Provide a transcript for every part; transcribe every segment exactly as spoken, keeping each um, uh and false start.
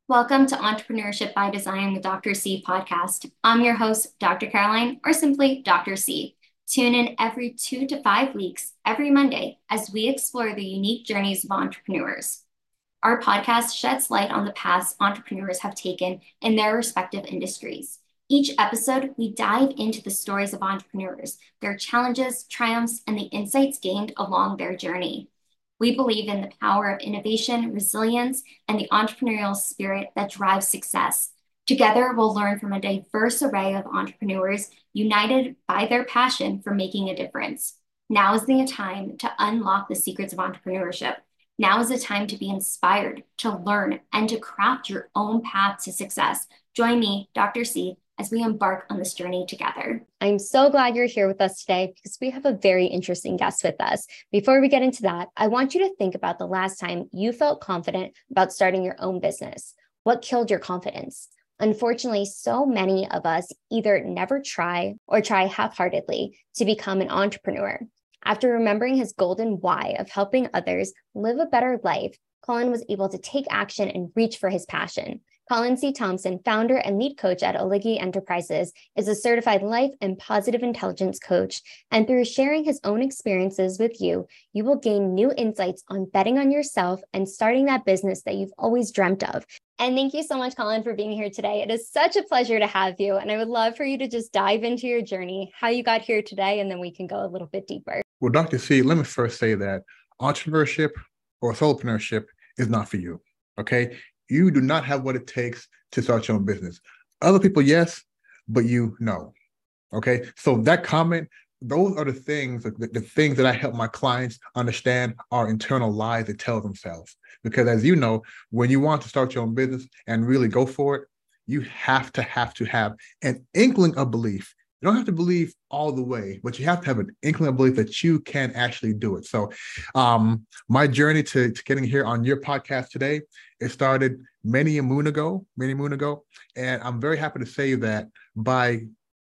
Welcome to Entrepreneurship by Design with Doctor C podcast. I'm your host, Doctor Caroline, or simply Doctor C. Tune in every two to five weeks, every Monday, as we explore the unique journeys of entrepreneurs. Our podcast sheds light on the paths entrepreneurs have taken in their respective industries. Each episode, we dive into the stories of entrepreneurs, their challenges, triumphs, and the insights gained along their journey. We believe in the power of innovation, resilience, and the entrepreneurial spirit that drives success. Together, we'll learn from a diverse array of entrepreneurs united by their passion for making a difference. Now is the time to unlock the secrets of entrepreneurship. Now is the time to be inspired, to learn, and to craft your own path to success. Join me, Doctor C, as we embark on this journey together. I'm so glad you're here with us today because we have a very interesting guest with us. Before we get into that, I want you to think about the last time you felt confident about starting your own business. What killed your confidence? Unfortunately, so many of us either never try or try half-heartedly to become an entrepreneur. After remembering his golden why of helping others live a better life, Colin was able to take action and reach for his passion. Colin C. Thompson, founder and lead coach at Oligi Enterprises, is a certified life and positive intelligence coach. And through sharing his own experiences with you, you will gain new insights on betting on yourself and starting that business that you've always dreamt of. And thank you so much, Colin, for being here today. It is such a pleasure to have you. And I would love for you to just dive into your journey, how you got here today, and then we can go a little bit deeper. Well, Doctor C, let me first say that entrepreneurship or solopreneurship is not for you, okay? You do not have what it takes to start your own business. Other people, yes, but you, no. Okay. So that comment, those are the things, the, the things that I help my clients understand are internal lies they tell themselves. Because as you know, when you want to start your own business and really go for it, you have to have to have an inkling of belief. You don't have to believe all the way, but you have to have an inkling of belief that you can actually do it. So um, my journey to, to getting here on your podcast today, it started many a moon ago, many moon ago. And I'm very happy to say that by,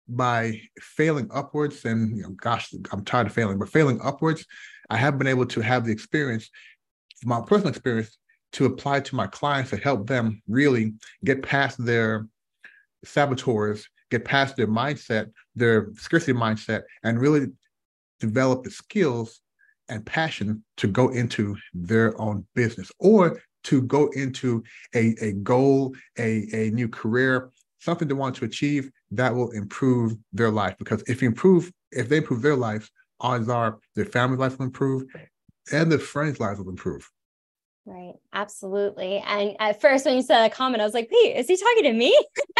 by failing upwards, and you know, gosh, I'm tired of failing, but failing upwards, I have been able to have the experience, my personal experience, to apply to my clients to help them really get past their saboteurs, get past their mindset, their scarcity mindset, and really develop the skills and passion to go into their own business or to go into a, a goal, a, a new career, something they want to achieve that will improve their life. Because if you improve, if they improve their life, odds are their family's life will improve and their friends' lives will improve. Right. Absolutely. And at first, when you said that comment, I was like, wait, is he talking to me?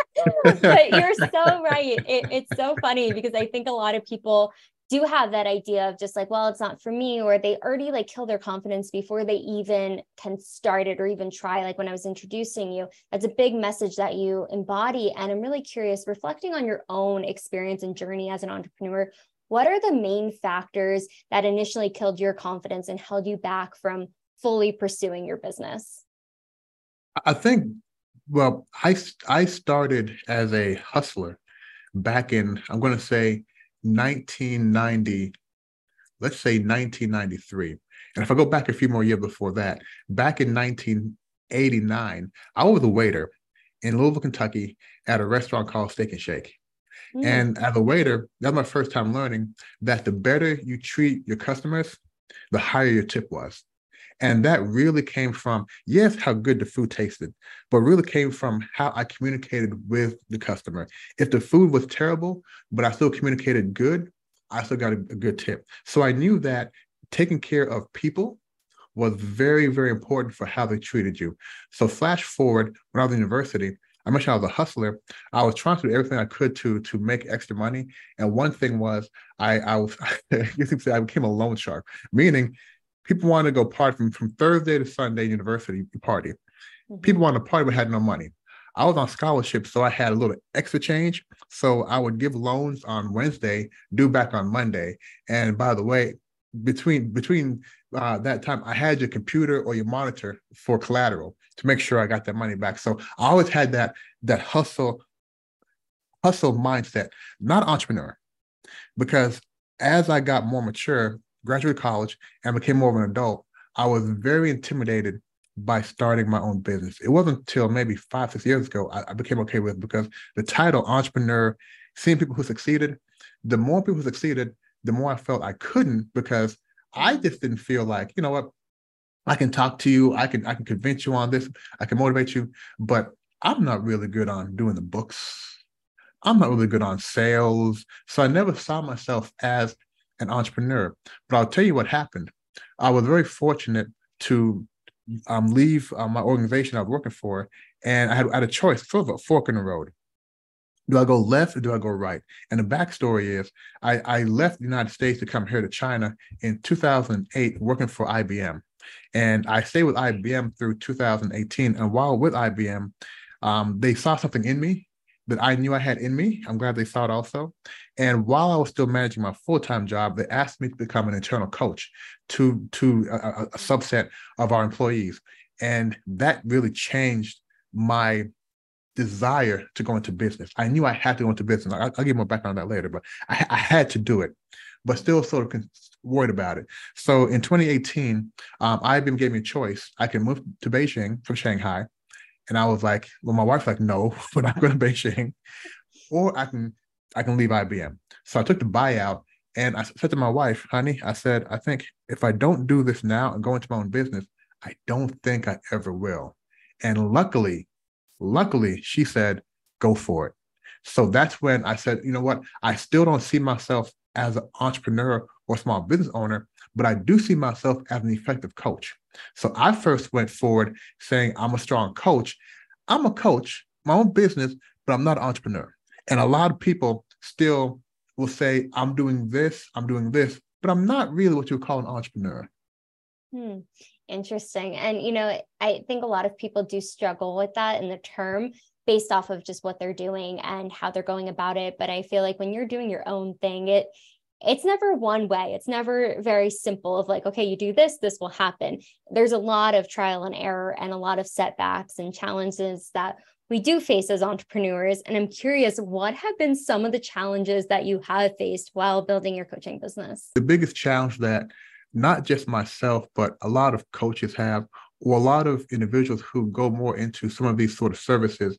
But you're so right. It, it's so funny because I think a lot of people do have that idea of just like, well, it's not for me, or they already like kill their confidence before they even can start it or even try. Like when I was introducing you, that's a big message that you embody. And I'm really curious, reflecting on your own experience and journey as an entrepreneur, what are the main factors that initially killed your confidence and held you back from fully pursuing your business? I think, well, I, I started as a hustler back in, I'm going to say nineteen ninety, let's say nineteen ninety-three. And if I go back a few more years before that, back in nineteen eighty-nine, I was a waiter in Louisville, Kentucky at a restaurant called Steak and Shake. Mm. And as a waiter, that was my first time learning that the better you treat your customers, the higher your tip was. And that really came from, yes, how good the food tasted, but really came from how I communicated with the customer. If the food was terrible, but I still communicated good, I still got a, a good tip. So I knew that taking care of people was very, very important for how they treated you. So flash forward, when I was in university, I mentioned I was a hustler. I was trying to do everything I could to, to make extra money. And one thing was I, I was, you could say I became a loan shark, meaning people wanted to go party from, from Thursday to Sunday university party. Mm-hmm. People wanted to party but had no money. I was on scholarship, so I had a little extra change. So I would give loans on Wednesday, due back on Monday. And by the way, between between uh, that time, I had your computer or your monitor for collateral to make sure I got that money back. So I always had that, that hustle, hustle mindset, not entrepreneur. Because as I got more mature, graduated college, and became more of an adult, I was very intimidated by starting my own business. It wasn't until maybe five, six years ago I, I became okay with it, because the title entrepreneur, seeing people who succeeded, the more people who succeeded, the more I felt I couldn't, because I just didn't feel like, you know what, I can talk to you, I can I can convince you on this, I can motivate you, but I'm not really good on doing the books. I'm not really good on sales. So I never saw myself as an entrepreneur. But I'll tell you what happened. I was very fortunate to um, leave uh, my organization I was working for, and I had, I had a choice, sort of a fork in the road. Do I go left or do I go right? And the backstory is I, I left the United States to come here to China in two thousand eight, working for I B M. And I stayed with I B M through two thousand eighteen. And while with I B M, um, they saw something in me that I knew I had in me. I'm glad they saw it also. And while I was still managing my full-time job, they asked me to become an internal coach to, to a, a subset of our employees. And that really changed my desire to go into business. I knew I had to go into business. I'll, I'll give more background on that later, but I, I had to do it, but still sort of worried about it. So in twenty eighteen, um, I B M gave me a choice. I can move to Beijing from Shanghai. And I was like, well, my wife's like, no, we're not going to Beijing. Or I can, I can leave I B M. So I took the buyout, and I said to my wife, honey, I said, I think if I don't do this now and go into my own business, I don't think I ever will. And luckily, luckily, she said, go for it. So that's when I said, you know what? I still don't see myself as an entrepreneur or small business owner, but I do see myself as an effective coach. So I first went forward saying, I'm a strong coach. I'm a coach, my own business, but I'm not an entrepreneur. And a lot of people still will say, I'm doing this, I'm doing this, but I'm not really what you would call an entrepreneur. Hmm. Interesting. And, you know, I think a lot of people do struggle with that in the term based off of just what they're doing and how they're going about it. But I feel like when you're doing your own thing, it it's never one way. It's never very simple of like, okay, you do this, this will happen. There's a lot of trial and error and a lot of setbacks and challenges that we do face as entrepreneurs. And I'm curious, what have been some of the challenges that you have faced while building your coaching business? The biggest challenge that not just myself, but a lot of coaches have, or a lot of individuals who go more into some of these sort of services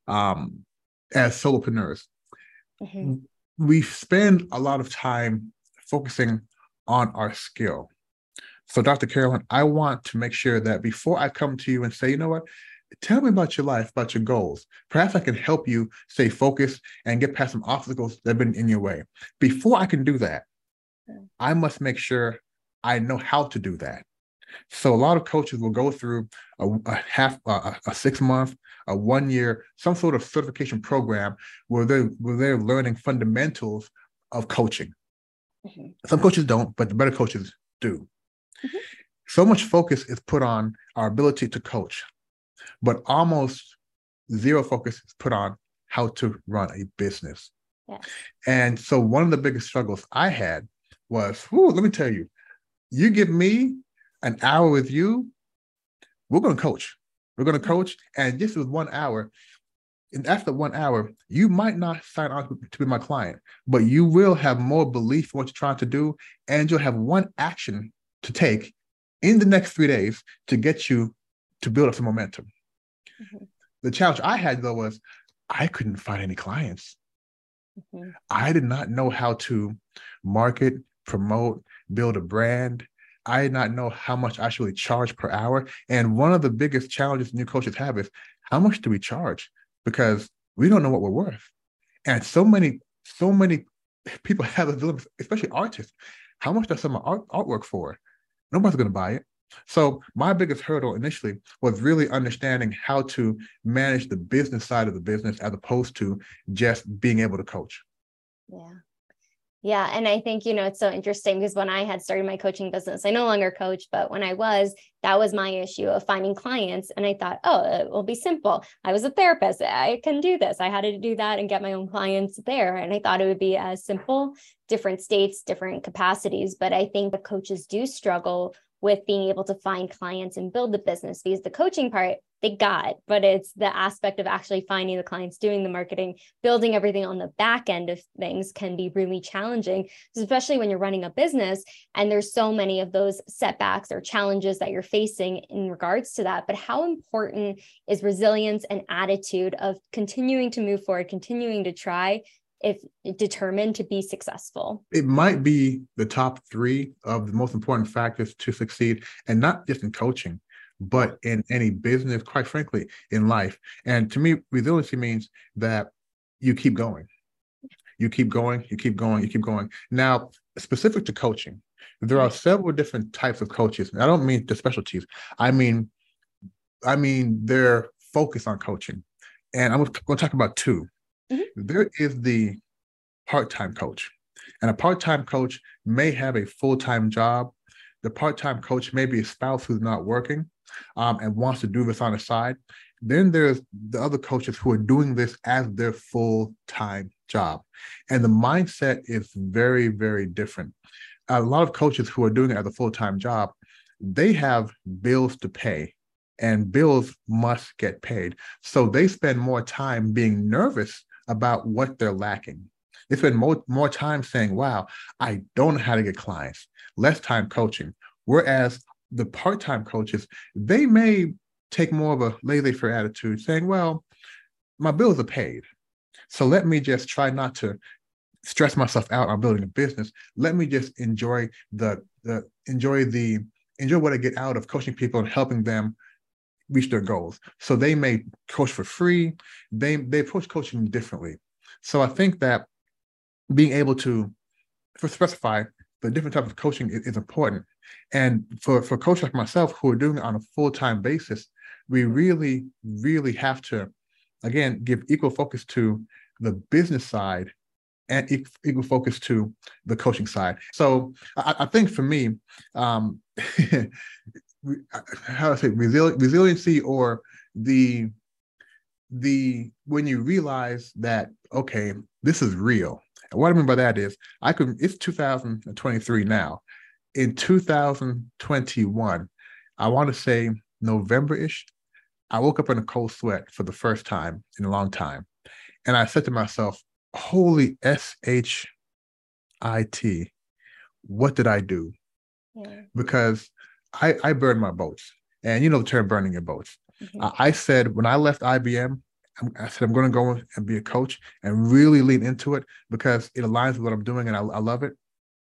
um, as solopreneurs. Mm-hmm. We spend a lot of time focusing on our skill. So Doctor Caroline, I want to make sure that before I come to you and say, you know what, tell me about your life, about your goals. Perhaps I can help you stay focused and get past some obstacles that have been in your way. Before I can do that, I must make sure I know how to do that. So a lot of coaches will go through a, a half, a, a six month, a one year, some sort of certification program where they where they're learning fundamentals of coaching. Mm-hmm. Some coaches don't, but the better coaches do. Mm-hmm. So much focus is put on our ability to coach, but almost zero focus is put on how to run a business. Yeah. And so one of the biggest struggles I had was, whew, let me tell you, you give me an hour with you, we're going to coach. We're going to coach. And just with one hour, and after one hour, you might not sign on to be my client, but you will have more belief in what you're trying to do. And you'll have one action to take in the next three days to get you to build up some momentum. Mm-hmm. The challenge I had, though, was I couldn't find any clients. Mm-hmm. I did not know how to market, promote, build a brand. I did not know how much I should really charge per hour. And one of the biggest challenges new coaches have is, how much do we charge? Because we don't know what we're worth. And so many, so many people have a dilemma, especially artists. How much does some art, artwork for? Nobody's going to buy it. So my biggest hurdle initially was really understanding how to manage the business side of the business as opposed to just being able to coach. Yeah. Yeah. And I think, you know, it's so interesting because when I had started my coaching business, I no longer coach, but when I was, that was my issue of finding clients. And I thought, oh, it will be simple. I was a therapist. I can do this. I had to do that and get my own clients there. And I thought it would be as simple, different states, different capacities. But I think the coaches do struggle with being able to find clients and build the business because the coaching part, they got, but it's the aspect of actually finding the clients, doing the marketing, building everything on the back end of things can be really challenging, especially when you're running a business and there's so many of those setbacks or challenges that you're facing in regards to that. But how important is resilience and attitude of continuing to move forward, continuing to try, if determined to be successful? It might be the top three of the most important factors to succeed, and not just in coaching, but in any business, quite frankly, in life. And to me, resiliency means that you keep going. You keep going, you keep going, you keep going. Now, specific to coaching, there are several different types of coaches. And I don't mean the specialties. I mean, I mean their focus on coaching. And I'm going to talk about two. Mm-hmm. There is the part-time coach. And a part-time coach may have a full-time job. The part-time coach may be a spouse who's not working um, and wants to do this on the side. Then there's the other coaches who are doing this as their full-time job. And the mindset is very, very different. A lot of coaches who are doing it as a full-time job, they have bills to pay, and bills must get paid. So they spend more time being nervous about what they're lacking. They spend more, more time saying, wow, I don't know how to get clients, less time coaching. Whereas the part-time coaches, they may take more of a laissez-faire attitude, saying, well, my bills are paid, so let me just try not to stress myself out on building a business. Let me just enjoy the, the enjoy the enjoy what I get out of coaching people and helping them reach their goals. So they may coach for free. They they approach coaching differently. So I think that being able to for specify the different types of coaching is, is important. And for, for coaches like myself who are doing it on a full-time basis, we really, really have to, again, give equal focus to the business side and equal focus to the coaching side. So I, I think for me, um, how do I say, resili- resiliency or the, the, when you realize that, okay, this is real. And what I mean by that is I could, it's two thousand twenty-three now. In two thousand twenty-one, I want to say November-ish, I woke up in a cold sweat for the first time in a long time. And I said to myself, holy S H I T, what did I do? Yeah. Because I, I burned my boats. And you know the term burning your boats. Mm-hmm. I, I said, when I left I B M, I said, I'm going to go and be a coach and really lean into it because it aligns with what I'm doing and I, I love it.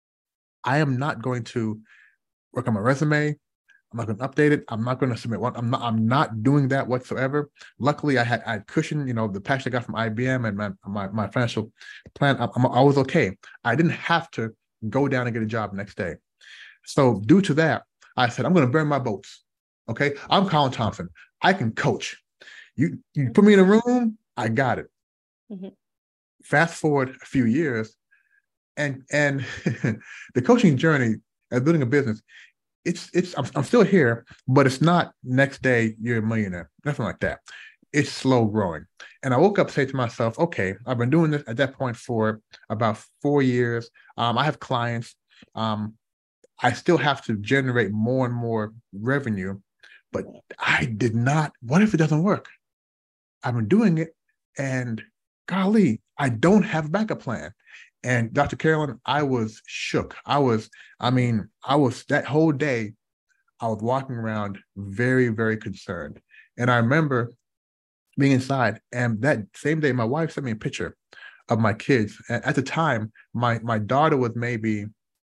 I am not going to work on my resume. I'm not going to update it. I'm not going to submit one. I'm not, I'm not doing that whatsoever. Luckily, I had, I had cushion, you know, the passion I got from I B M and my, my, my financial plan. I, I was okay. I didn't have to go down and get a job next day. So due to that, I said, I'm going to burn my boats. Okay. I'm Colin Thompson. I can coach. You, you put me in a room, I got it. Mm-hmm. Fast forward a few years, and and the coaching journey as building a business, it's it's I'm, I'm still here, but it's not next day you're a millionaire, nothing like that. It's slow growing. And I woke up saying to myself, okay, I've been doing this at that point for about four years. Um, I have clients. Um, I still have to generate more and more revenue, but I did not. What if it doesn't work? I've been doing it, and golly, I don't have a backup plan. And Doctor Carolyn, I was shook. I was, I mean, I was, that whole day, I was walking around very, very concerned. And I remember being inside, and that same day, my wife sent me a picture of my kids. And at the time, my, my daughter was maybe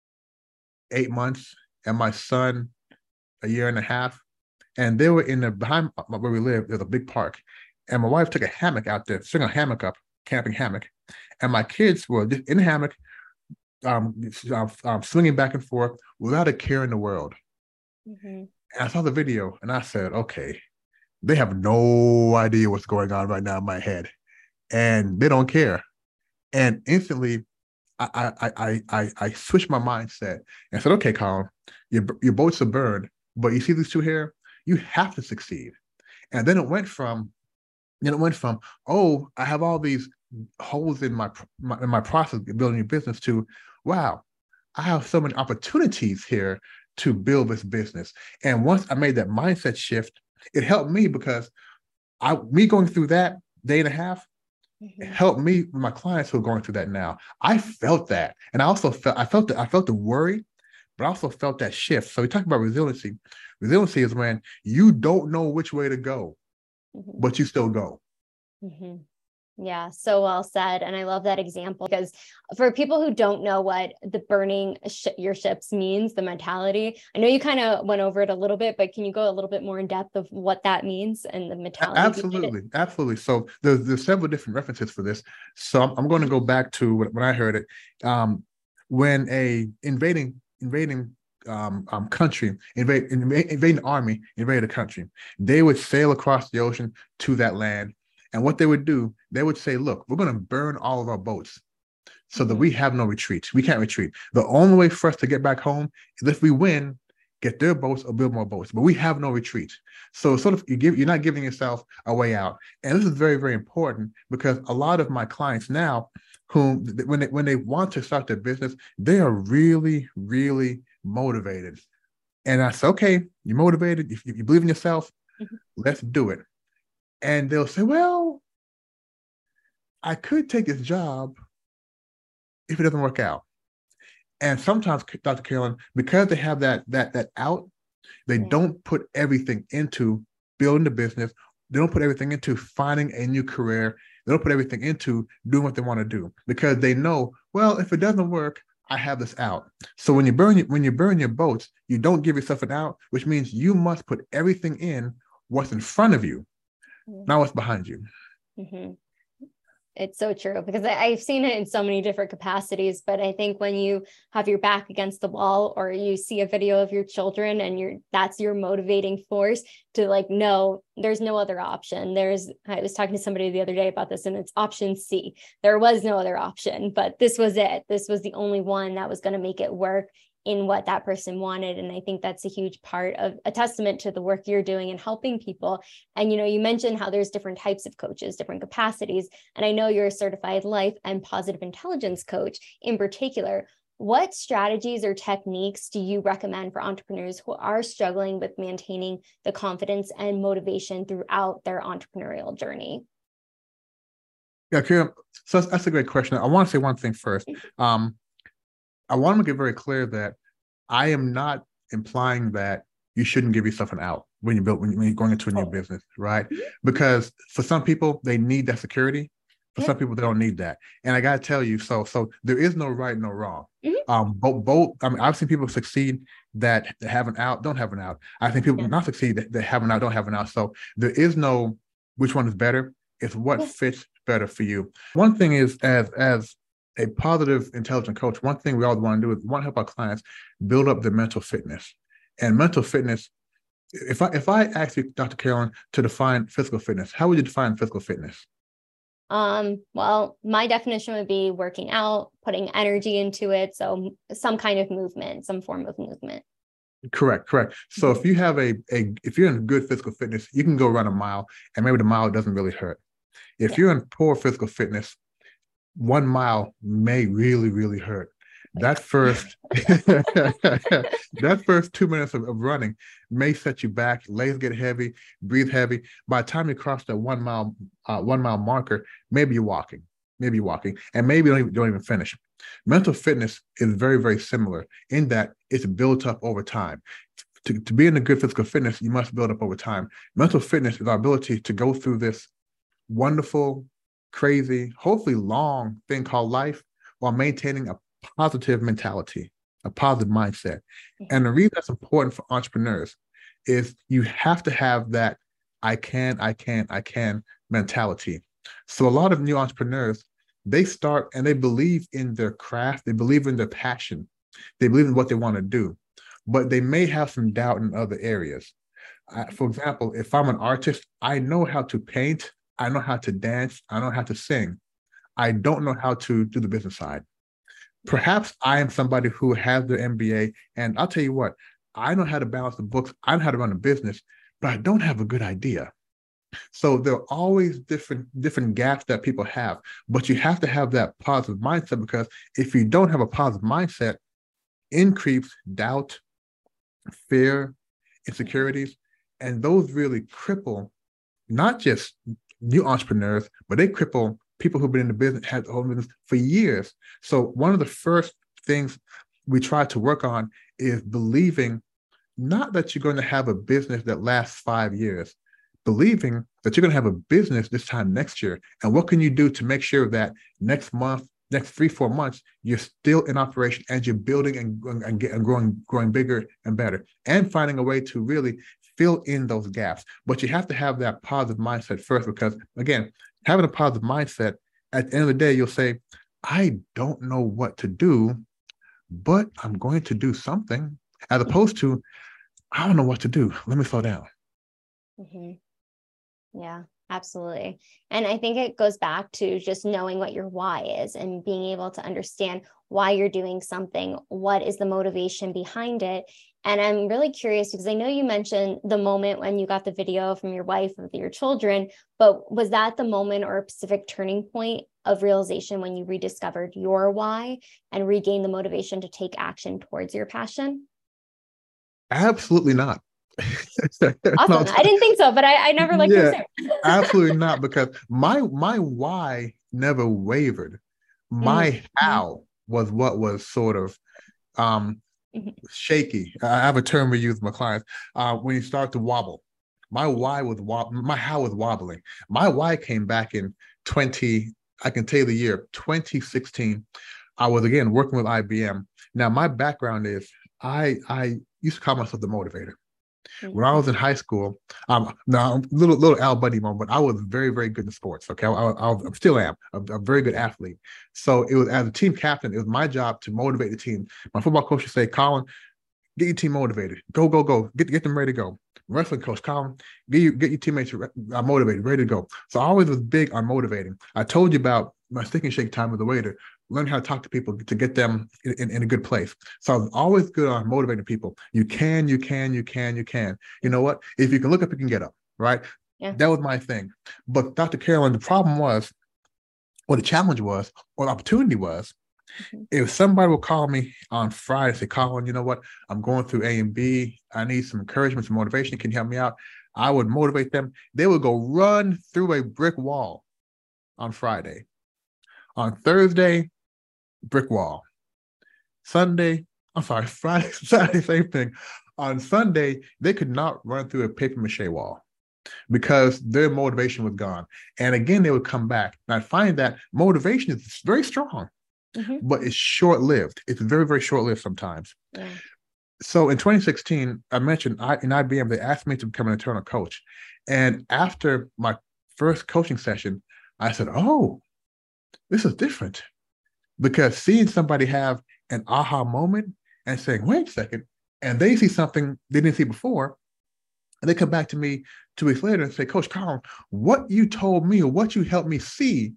eight months, and my son a year and a half. And they were in the, behind where we live, there's a big park. And my wife took a hammock out there, swing a hammock up, camping hammock. And my kids were in the hammock, um, um, swinging back and forth without a care in the world. Mm-hmm. And I saw the video and I said, okay, they have no idea what's going on right now in my head. And they don't care. And instantly, I I I I, I switched my mindset and said, okay, Colin, your, your boats are burned, but you see these two here? You have to succeed. And then it went from, Then it went from, oh, I have all these holes in my, my in my process of building a business to, wow, I have so many opportunities here to build this business. And once I made that mindset shift, It helped me because I me going through that day and a half, mm-hmm. it helped me, my clients who are going through that now. I felt that. And I also felt, I felt the, I felt the worry, but I also felt that shift. So we talk about resiliency. Resiliency is when you don't know which way to go, mm-hmm. but you still go. Mm-hmm. Yeah, so well said. And I love that example because for people who don't know what the burning sh- your ships means, the mentality, I know you kind of went over it a little bit, but can you go a little bit more in depth of what that means and the mentality? Absolutely. Absolutely. So there's, there's several different references for this. So I'm, I'm going to go back to when I heard it. Um, when a invading, invading um, um, country, invade, invading army invaded a country, they would sail across the ocean to that land. And what they would do, they would say, look, we're going to burn all of our boats so mm-hmm. that we have no retreat. We can't retreat. The only way for us to get back home is if we win, get their boats or build more boats, but we have no retreat. So sort of you give, you're not giving yourself a way out. And this is very, very important because a lot of my clients now, whom when they, when they want to start their business, they are really, really motivated. And I say, okay, you're motivated. If you believe in yourself, mm-hmm. let's do it. And they'll say, well, I could take this job if it doesn't work out. And sometimes, Doctor Carolyn, because they have that that that out, they yeah. don't put everything into building the business. They don't put everything into finding a new career. They don't put everything into doing what they want to do because they know, well, if it doesn't work, I have this out. So when you burn when you burn your boats, you don't give yourself an out, which means you must put everything in what's in front of you. Now what's behind you? Mm-hmm. It's so true because I, I've seen it in so many different capacities, but I think when you have your back against the wall or you see a video of your children and you're, that's your motivating force to like, no, there's no other option. There's, I was talking to somebody the other day about this and it's option C. There was no other option, but this was it. This was the only one that was going to make it work in what that person wanted. And I think that's a huge part of a testament to the work you're doing and helping people. And, you know, you mentioned how there's different types of coaches, different capacities. And I know you're a certified life and positive intelligence coach in particular. What strategies or techniques do you recommend for entrepreneurs who are struggling with maintaining the confidence and motivation throughout their entrepreneurial journey? Yeah, Kira, so that's, that's a great question. I want to say one thing first. Um, I want to make it very clear that I am not implying that you shouldn't give yourself an out when you build when you're going into a new oh. business, right? Because for some people, they need that security. For yeah. some people, they don't need that. And I got to tell you, so so there is no right, no wrong. Mm-hmm. Um, both, both. I mean, I've seen people succeed that have an out, don't have an out. I've seen people yeah. not succeed that, that have an out, don't have an out. So there is no which one is better. It's what yeah. fits better for you. One thing is, as as a positive, intelligent coach, one thing we all want to do is we want to help our clients build up their mental fitness. And mental fitness, if I if I ask you, Doctor Carolyn, to define physical fitness, how would you define physical fitness? Um, well, my definition would be working out, putting energy into it. So some kind of movement, some form of movement. Correct, correct. So if you have a, a if you're in good physical fitness, you can go run a mile and maybe the mile doesn't really hurt. If yeah. you're in poor physical fitness, one mile may really, really hurt. That first, that first two minutes of, of running may set you back. Legs get heavy, breathe heavy. By the time you cross that one mile, uh, one mile marker, maybe you're walking, maybe you're walking, and maybe you don't even, don't even finish. Mental fitness is very, very similar in that it's built up over time. To, to be in a good physical fitness, you must build up over time. Mental fitness is our ability to go through this wonderful, crazy, hopefully long thing called life while maintaining a positive mentality, a positive mindset. And the reason that's important for entrepreneurs is you have to have that I can, I can, I can mentality. So a lot of new entrepreneurs, they start and they believe in their craft, they believe in their passion, they believe in what they want to do, but they may have some doubt in other areas. I, for example, if I'm an artist, I know how to paint, I know how to dance, I know how to sing. I don't know how to do the business side. Perhaps I am somebody who has their M B A, and I'll tell you what, I know how to balance the books, I know how to run a business, but I don't have a good idea. So there are always different, different gaps that people have, but you have to have that positive mindset, because if you don't have a positive mindset, in creeps doubt, fear, insecurities, And those really cripple not just new entrepreneurs, but they cripple people who've been in the business, had owned business for years. So one of the first things we try to work on is believing not that you're going to have a business that lasts five years, believing that you're going to have a business this time next year. And what can you do to make sure that next month, next three, four months, you're still in operation and you're building and, and, and growing, growing bigger and better, and finding a way to really fill in those gaps. But you have to have that positive mindset first, because again, having a positive mindset, at the end of the day, you'll say, I don't know what to do, but I'm going to do something, as opposed to, I don't know what to do. Let me slow down. Mm-hmm. Yeah, absolutely. And I think it goes back to just knowing what your why is and being able to understand why you're doing something. What is the motivation behind it? And I'm really curious because I know you mentioned the moment when you got the video from your wife of your children, but was that the moment or a specific turning point of realization when you rediscovered your why and regained the motivation to take action towards your passion? Absolutely not. Awesome. I didn't think so, but I, I never liked yeah, to absolutely not, because my my why never wavered. My mm-hmm. how was what was sort of um, mm-hmm. shaky. I have a term we use with my clients, uh, when you start to wobble. My why was wob- my how was wobbling. My why came back in twenty, I can tell you the year, twenty sixteen. I was again working with I B M. Now my background is I I used to call myself the motivator. Mm-hmm. When I was in high school, um, now little little Al Buddy moment, but I was very very good in sports. Okay, I, I, I still am a, a very good athlete. So it was, as a team captain, it was my job to motivate the team. My football coach would say, "Colin, get your team motivated. Go go go. Get get them ready to go." Wrestling coach, Colin, get you get your teammates uh, motivated, ready to go. So I always was big on motivating. I told you about my stick and shake time with the waiter. Learn how to talk to people to get them in, in, in a good place. So I was always good on motivating people. You can, you can, you can, you can. You know what? If you can look up, you can get up, right? Yeah. That was my thing. But Doctor Caroline, the problem was, or the challenge was, or the opportunity was, mm-hmm. if somebody would call me on Friday and say, Colin, you know what? I'm going through A and B. I need some encouragement, some motivation. Can you help me out? I would motivate them. They would go run through a brick wall on Friday. On Thursday, brick wall. Sunday, I'm sorry, Friday, Saturday, same thing. On Sunday, they could not run through a paper mache wall because their motivation was gone. And again, they would come back. And I find that motivation is very strong, mm-hmm. but it's short-lived. It's very, very short-lived sometimes. Yeah. So in twenty sixteen, I mentioned I, in I B M, they asked me to become an internal coach. And after my first coaching session, I said, oh, this is different. Because seeing somebody have an aha moment and saying, wait a second, and they see something they didn't see before, and they come back to me two weeks later and say, Coach Colin, what you told me or what you helped me see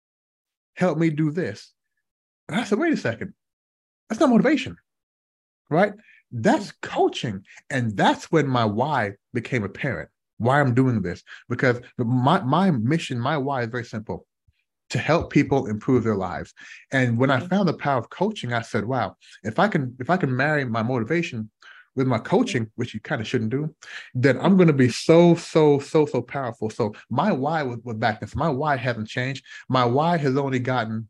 helped me do this. And I said, wait a second, that's not motivation, right? That's coaching. And that's when my why became apparent, why I'm doing this. Because my, my mission, my why is very simple: to help people improve their lives. And when I found the power of coaching, I said, wow, if I can, if I can marry my motivation with my coaching, which you kind of shouldn't do, then I'm going to be so, so, so, so powerful. So my why was, was back then. So my why hasn't changed. My why has only gotten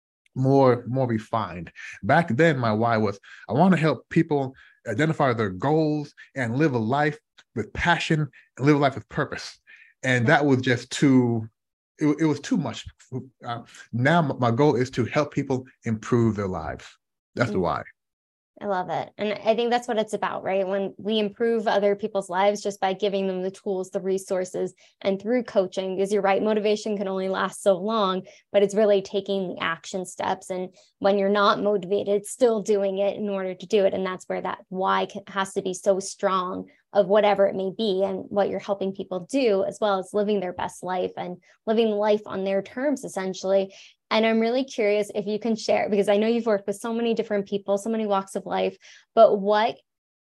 more, more refined. Back then, my why was, I want to help people identify their goals and live a life with passion and live a life with purpose. And that was just too, it, it was too much. Uh, now my goal is to help people improve their lives. That's the why. I love it. And I think that's what it's about, right? When we improve other people's lives just by giving them the tools, the resources, and through coaching, because you're right, motivation can only last so long, but it's really taking the action steps. And when you're not motivated, still doing it in order to do it. And that's where that why can, has to be so strong of whatever it may be and what you're helping people do, as well as living their best life and living life on their terms, essentially. And I'm really curious if you can share, because I know you've worked with so many different people, so many walks of life, but what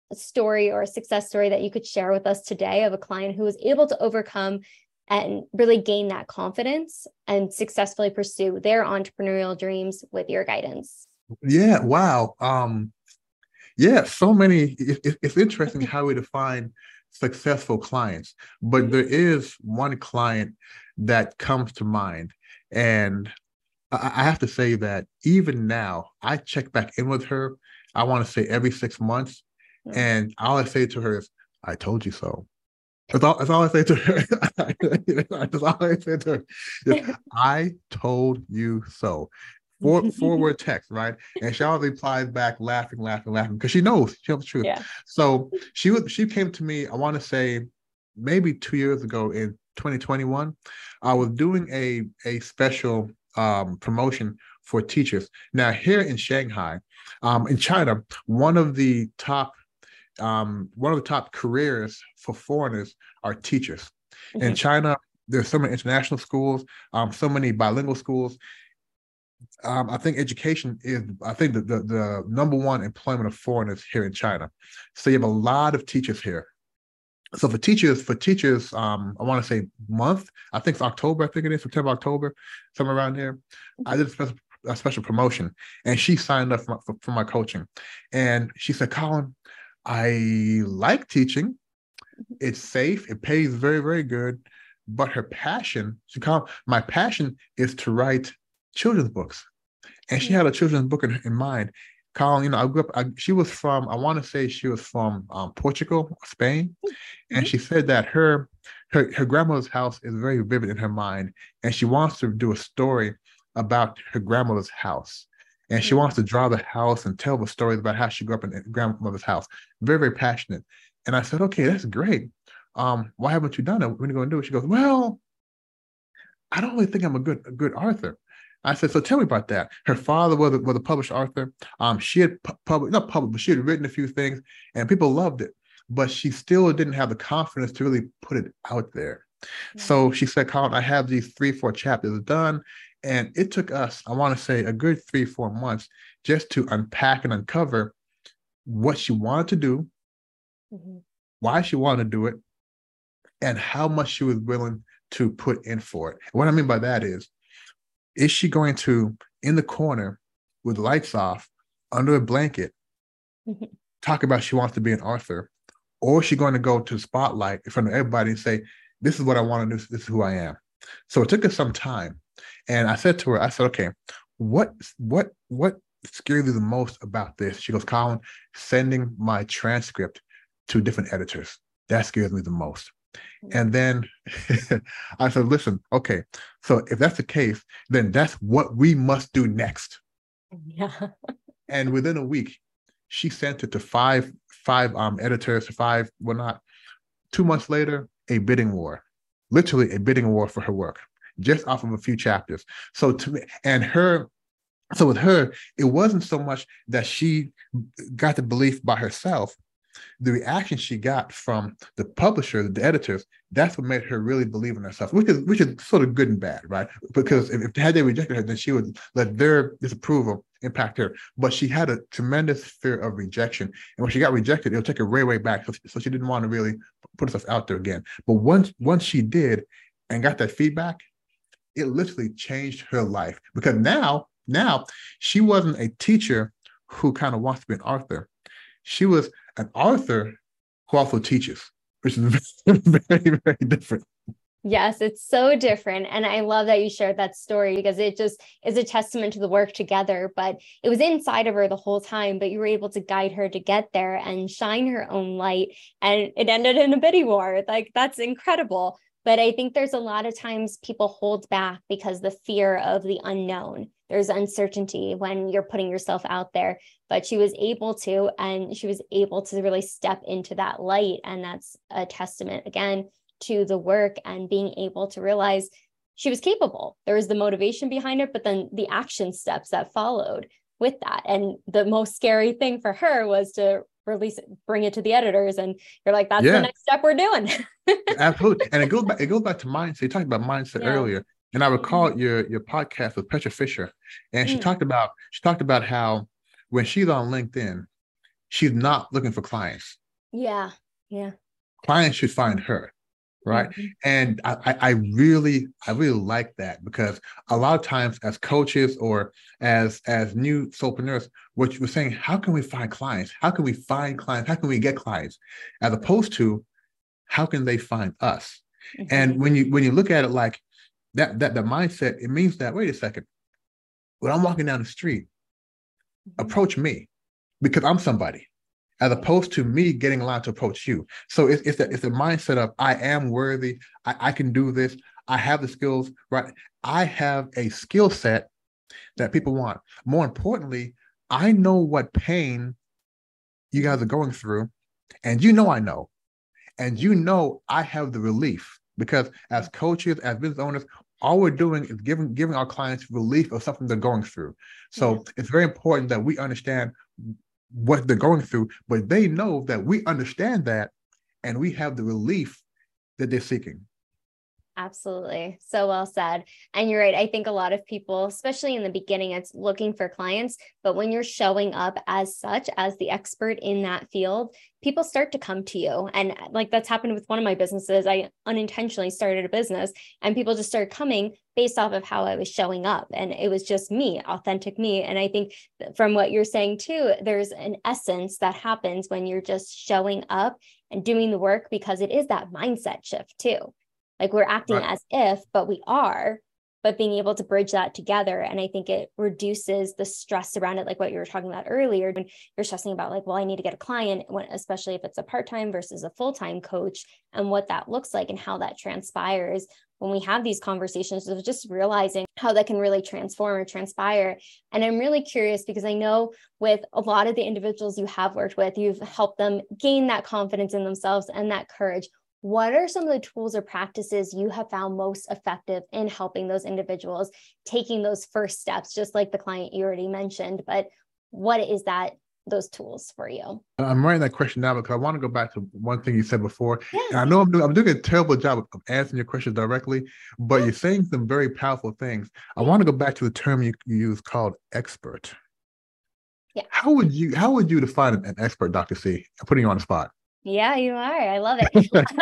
story or success story that you could share with us today of a client who was able to overcome and really gain that confidence and successfully pursue their entrepreneurial dreams with your guidance? Yeah. Wow. Um, yeah. So many, it, it, it's interesting how we define successful clients, but there is one client that comes to mind. And I, I have to say that even now, I check back in with her, I want to say every six months. Mm-hmm. And all I say to her is, I told you so. That's all, that's all I say to her. That's all I say to her. Just, I told you so. Four, forward text, right? And she always replies back laughing, laughing, laughing, because she knows, she knows the truth. Yeah. So she was, she came to me, I want to say maybe two years ago in twenty twenty-one. I was doing a, a special um, promotion for teachers. Now here in Shanghai, um, in China, one of the top Um, one of the top careers for foreigners are teachers. Mm-hmm. In China, there's so many international schools, um, so many bilingual schools. Um, I think education is, I think, the, the, the number one employment of foreigners here in China. So you have a lot of teachers here. So for teachers, for teachers, um, I want to say month, I think it's October, I think it is, September, October, somewhere around here. Mm-hmm. I did a special, a special promotion, and she signed up for, for, for my coaching. And she said, Colin, I like teaching. It's safe. It pays very, very good. But her passion, she called, my passion is to write children's books. And she had a children's book in, in mind. Colin, you know, I grew up, I, she was from, I want to say she was from um, Portugal, Spain. Mm-hmm. And she said that her, her, her grandmother's house is very vivid in her mind. And she wants to do a story about her grandmother's house. And she wants to draw the house and tell the stories about how she grew up in her grandmother's house. Very, very passionate. And I said, okay, that's great. Um, why haven't you done it? When are you going to do it? She goes, well, I don't really think I'm a good, a good author. I said, so tell me about that. Her father was a, was a published author. Um, she had pu- published, not published, but she had written a few things and people loved it, but she still didn't have the confidence to really put it out there. Yeah. So she said, Colin, I have these three, four chapters done. And it took us, I want to say, a good three, four months just to unpack and uncover what she wanted to do, mm-hmm. why she wanted to do it, and how much she was willing to put in for it. And what I mean by that is, is she going to, in the corner with the lights off, under a blanket, mm-hmm. talk about she wants to be an author, or is she going to go to the spotlight in front of everybody and say, this is what I want to do, this is who I am? So it took us some time. And I said to her, I said, okay, what, what, what scares you the most about this? She goes, Colin, sending my transcript to different editors. That scares me the most. Mm-hmm. And then I said, listen, okay, so if that's the case, then that's what we must do next. Yeah. And within a week, she sent it to five, five um, editors, five, whatnot. Two months later, a bidding war, literally a bidding war for her work, just off of a few chapters. So to me, and her, so with her, it wasn't so much that she got the belief by herself. The reaction she got from the publisher, the editors, that's what made her really believe in herself, which is which is sort of good and bad, right? Because if, if had they rejected her, then she would let their disapproval impact her. But she had a tremendous fear of rejection. And when she got rejected, it'll take her way, way back. So, so she didn't want to really put herself out there again. But once once she did and got that feedback, it literally changed her life. Because now, now she wasn't a teacher who kind of wants to be an author. She was an author who also teaches, which is very, very different. Yes, it's so different. And I love that you shared that story because it just is a testament to the work together. But it was inside of her the whole time, but you were able to guide her to get there and shine her own light. And it ended in a bidding war. Like, that's incredible. But I think there's a lot of times people hold back because the fear of the unknown. There's uncertainty when you're putting yourself out there, but she was able to, and she was able to really step into that light. And that's a testament, again, to the work and being able to realize she was capable. There was the motivation behind it, but then the action steps that followed with that. And the most scary thing for her was to release it, bring it to the editors. And you're like, that's yeah. the next step we're doing. Absolutely. And it goes back, it goes back to mindset. You talked about mindset yeah. earlier. And I recall your your podcast with Petra Fisher. And she mm. talked about, she talked about how when she's on LinkedIn, she's not looking for clients. Yeah. Yeah. Clients should find her. Right. Mm-hmm. And I, I really, I really like that because a lot of times as coaches or as, as new solopreneurs, what you were saying, how can we find clients? How can we find clients? How can we get clients? As opposed to how can they find us? Mm-hmm. And when you when you look at it like that, that the mindset, it means that, wait a second, when I'm walking down the street, Mm-hmm. approach me because I'm somebody, as opposed to me getting allowed to approach you. So it's it's the, it's the mindset of I am worthy, I, I can do this, I have the skills, right? I have a skill set that people want. More importantly, I know what pain you guys are going through, and you know I know, and you know I have the relief, because as coaches, as business owners, all we're doing is giving giving our clients relief of something they're going through. So yeah. It's very important that we understand what they're going through, but they know that we understand that and we have the relief that they're seeking. Absolutely. So well said. And you're right. I think a lot of people, especially in the beginning, it's looking for clients, but when you're showing up as such, as the expert in that field, people start to come to you. And like that's happened with one of my businesses. I unintentionally started a business and people just started coming based off of how I was showing up. And it was just me, authentic me. And I think from what you're saying too, there's an essence that happens when you're just showing up and doing the work, because it is that mindset shift too. Like we're acting right. as if, but we are, but being able to bridge that together. And I think it reduces the stress around it. Like what you were talking about earlier, when you're stressing about like, well, I need to get a client, when, especially if it's a part-time versus a full-time coach, and what that looks like and how that transpires when we have these conversations, of just realizing how that can really transform or transpire. And I'm really curious because I know with a lot of the individuals you have worked with, you've helped them gain that confidence in themselves and that courage. What are some of the tools or practices you have found most effective in helping those individuals taking those first steps, just like the client you already mentioned? But what is that, those tools for you? I'm writing that question down because I want to go back to one thing you said before. Yeah. And I know I'm doing, I'm doing a terrible job of, of answering your questions directly, but yeah. You're saying some very powerful things. I yeah. want to go back to the term you, you use called expert. Yeah. How would you, how would you define an expert, Doctor C? I'm putting you on the spot. Yeah, you are. I love it.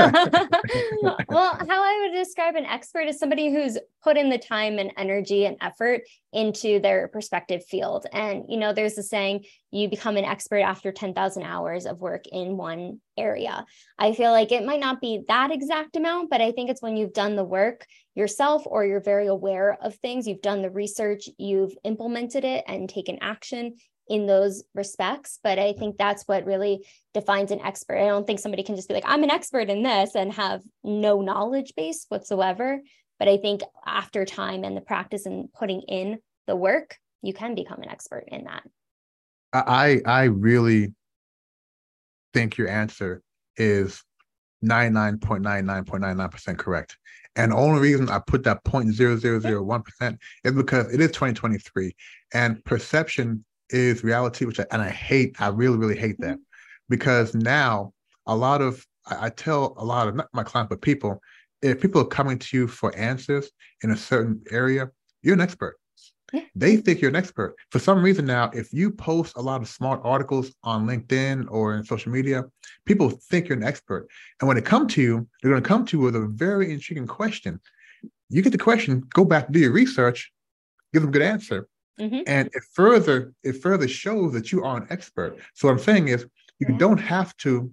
Well, how I would describe an expert is somebody who's put in the time and energy and effort into their respective field. And, you know, there's a saying, you become an expert after ten thousand hours of work in one area. I feel like it might not be that exact amount, but I think it's when you've done the work yourself, or you're very aware of things, you've done the research, you've implemented it and taken action in those respects. But I think that's what really defines an expert. I don't think somebody can just be like, I'm an expert in this and have no knowledge base whatsoever. But I think after time and the practice and putting in the work, you can become an expert in that. I I really think your answer is ninety-nine point nine nine point nine nine percent correct. And the only reason I put that zero point zero zero zero one percent is because it is twenty twenty-three and perception is reality, which I, and I hate, I really, really hate that, because now a lot of, I, I tell a lot of, not my clients, but people, if people are coming to you for answers in a certain area, you're an expert. Yeah. They think you're an expert. For some reason now, if you post a lot of smart articles on LinkedIn or in social media, people think you're an expert. And when they come to you, they're going to come to you with a very intriguing question. You get the question, go back, do your research, give them a good answer. Mm-hmm. And it further it further shows that you are an expert. So what I'm saying is, you yeah. don't have to.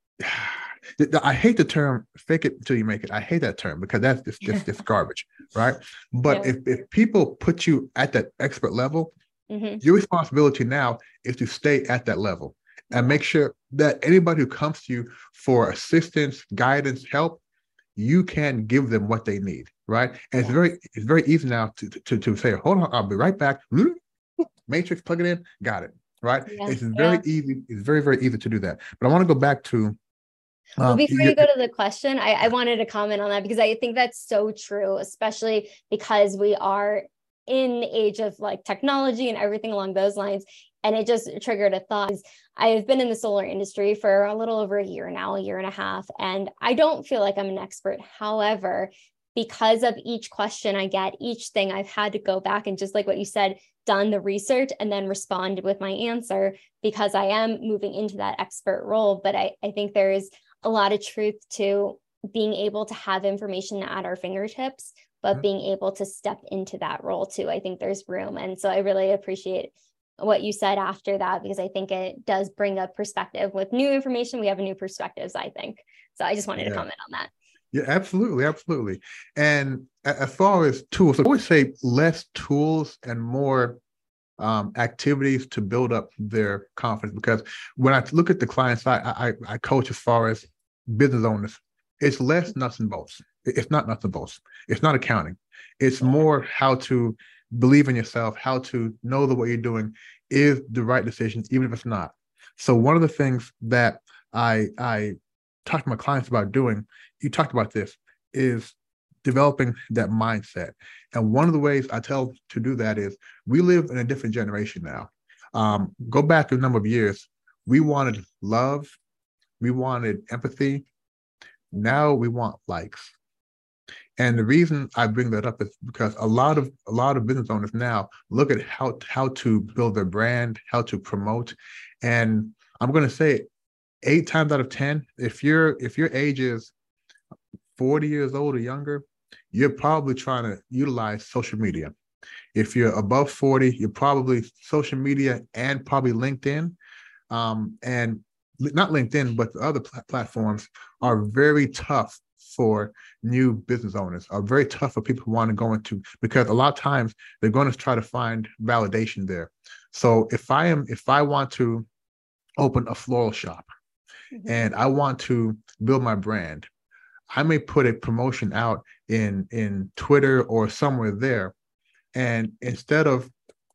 I hate the term "fake it until you make it." I hate that term because that's just just, just garbage, right? But yeah. if if people put you at that expert level, mm-hmm. your responsibility now is to stay at that level and make sure that anybody who comes to you for assistance, guidance, help, you can give them what they need. Right. And yes. it's very it's very easy now to, to, to say, hold on, I'll be right back. Matrix, plug it in, got it. Right. Yeah. It's very yeah. easy. It's very, very easy to do that. But I want to go back to. Um, well, before you, you go to the question, I, I wanted to comment on that because I think that's so true, especially because we are in the age of like technology and everything along those lines. And it just triggered a thought. I've been in the solar industry for a little over a year now, a year and a half, and I don't feel like I'm an expert. However, because of each question I get, each thing, I've had to go back and, just like what you said, done the research and then respond with my answer, because I am moving into that expert role. But I, I think there is a lot of truth to being able to have information at our fingertips, but mm-hmm. being able to step into that role too. I think there's room. And so I really appreciate what you said after that, because I think it does bring a perspective. With new information, we have new perspectives, I think. So I just wanted Yeah. to comment on that. Yeah, absolutely, absolutely. And as far as tools, I would say less tools and more um, activities to build up their confidence. Because when I look at the clients I, I, I coach as far as business owners, it's less nuts and bolts. It's not nuts and bolts. It's not accounting. It's more how to believe in yourself, how to know that what you're doing is the right decision, even if it's not. So one of the things that I I talk to my clients about doing, you talked about this, is developing that mindset. And one of the ways I tell to do that is we live in a different generation now. Um, go back a number of years, we wanted love, we wanted empathy. Now we want likes. And the reason I bring that up is because a lot of a lot of business owners now look at how how to build their brand, how to promote. And I'm going to say eight times out of ten, if you're if your age is forty years old or younger, you're probably trying to utilize social media. If you're above forty, you're probably social media and probably LinkedIn. Um, and not LinkedIn, but the other pl- platforms are very tough for new business owners, are very tough for people who want to go into, because a lot of times they're going to try to find validation there. So if I am, if I want to open a floral shop mm-hmm. and I want to build my brand, I may put a promotion out in, in Twitter or somewhere there. And instead of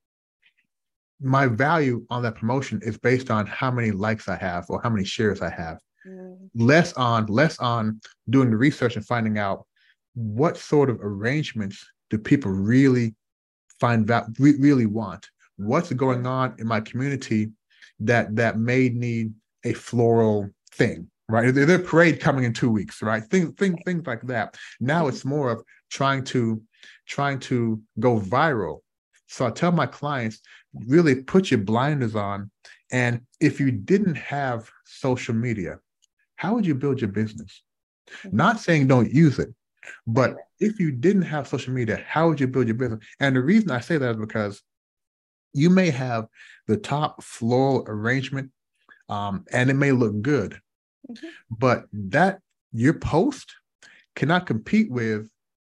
my value on that promotion is based on how many likes I have or how many shares I have, mm. less on, less on doing the research and finding out what sort of arrangements do people really find that re- really want. What's going on in my community that, that may need a floral thing, right? There's a parade coming in two weeks, right? Things, things, things like that. Now it's more of trying to, trying to go viral. So I tell my clients, really put your blinders on. And if you didn't have social media, how would you build your business? Mm-hmm. Not saying don't use it, but right. if you didn't have social media, how would you build your business? And the reason I say that is because you may have the top floral arrangement, um, and it may look good, mm-hmm. but that your post cannot compete with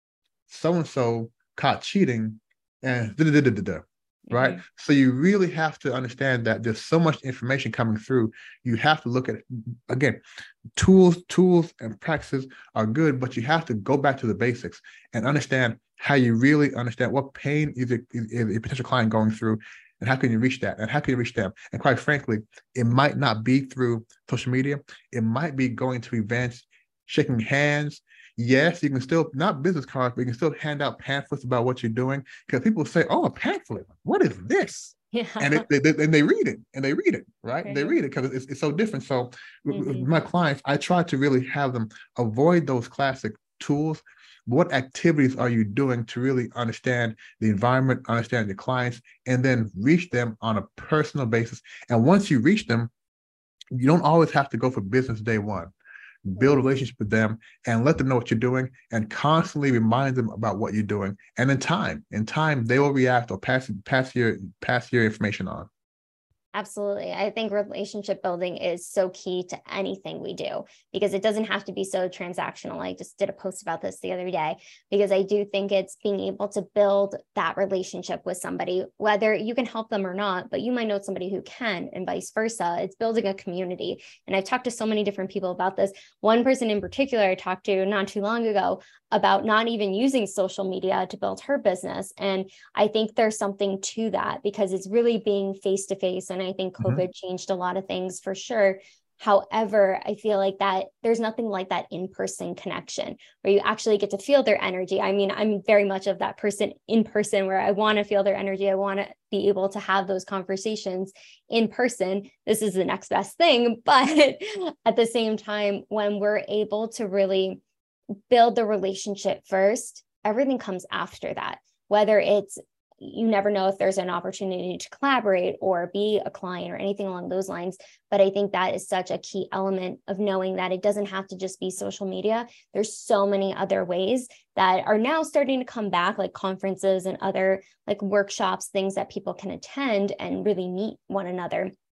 so-and-so caught cheating and da da da da da. Right. Mm-hmm. So you really have to understand that there's so much information coming through. You have to look at it. Again, tools, tools and practices are good, but you have to go back to the basics and understand how you really understand what pain is a, is a potential client going through, and how can you reach that, and how can you reach them. And quite frankly, it might not be through social media. It might be going to events, shaking hands. Yes, you can still, not business cards, but you can still hand out pamphlets about what you're doing, because people say, oh, a pamphlet, what is this? Yeah. And it, they, they, and they read it, and they read it, right? Okay. They read it because it's, it's so different. So mm-hmm. with my clients, I try to really have them avoid those classic tools. What activities are you doing to really understand the environment, understand your clients, and then reach them on a personal basis? And once you reach them, you don't always have to go for business day one. Build a relationship with them and let them know what you're doing, and constantly remind them about what you're doing. And in time, in time, they will react or pass pass your pass your information on. Absolutely. I think relationship building is so key to anything we do, because it doesn't have to be so transactional. I just did a post about this the other day, because I do think it's being able to build that relationship with somebody, whether you can help them or not, but you might know somebody who can, and vice versa. It's building a community. And I've talked to so many different people about this. One person in particular I talked to not too long ago about not even using social media to build her business. And I think there's something to that, because it's really being face-to-face. And I think COVID mm-hmm. changed a lot of things for sure. However, I feel like that there's nothing like that in-person connection where you actually get to feel their energy. I mean, I'm very much of that person in person, where I want to feel their energy. I want to be able to have those conversations in person. This is the next best thing. But at the same time, when we're able to really build the relationship first, everything comes after that, whether it's, you never know if there's an opportunity to collaborate or be a client or anything along those lines. But I think that is such a key element of knowing that it doesn't have to just be social media. There's so many other ways that are now starting to come back, like conferences and other like workshops, things that people can attend and really meet one another.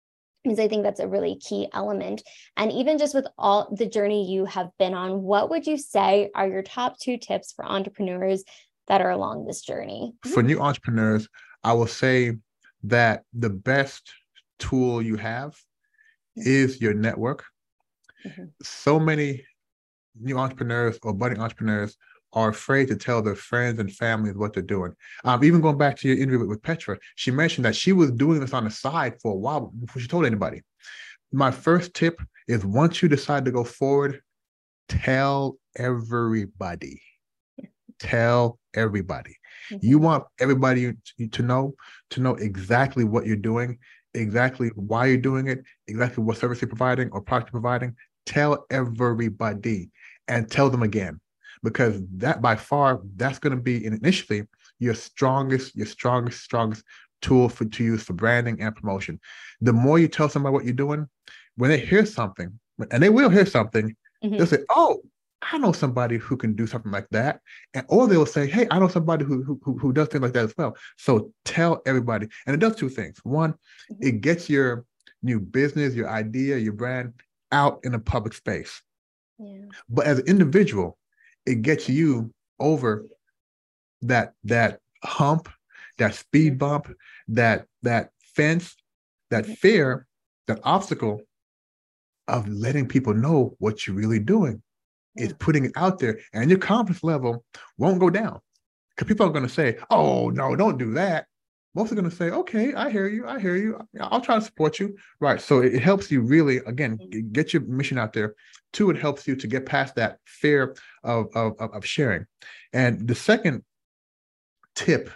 Because I think that's a really key element. And even just with all the journey you have been on, what would you say are your top two tips for entrepreneurs that are along this journey? For new entrepreneurs, I will say that the best tool you have is your network. Mm-hmm. So many new entrepreneurs or budding entrepreneurs are afraid to tell their friends and families what they're doing. Um, even going back to your interview with, with Petra, she mentioned that she was doing this on the side for a while before she told anybody. My first tip is, once you decide to go forward, tell everybody. Tell everybody. Mm-hmm. You want everybody to know, to know exactly what you're doing, exactly why you're doing it, exactly what service you're providing or product you're providing. Tell everybody and tell them again. Because that by far, that's going to be initially your strongest, your strongest, strongest tool for to use for branding and promotion. The more you tell somebody what you're doing, when they hear something, and they will hear something, mm-hmm. they'll say, "Oh, I know somebody who can do something like that," and or they'll say, "Hey, I know somebody who who who does things like that as well." So tell everybody, and it does two things. One, mm-hmm. it gets your new business, your idea, your brand out in a public space. Yeah. But as an individual, it gets you over that that hump, that speed bump, that that fence, that fear, that obstacle of letting people know what you're really doing. Yeah. It's putting it out there, and your confidence level won't go down. Because people are going to say, "Oh, no, don't do that." Most are going to say, "Okay, I hear you. I hear you. I'll try to support you." Right. So it, it helps you really, again, get your mission out there. Two, it helps you to get past that fear of, of, of sharing. And the second tip,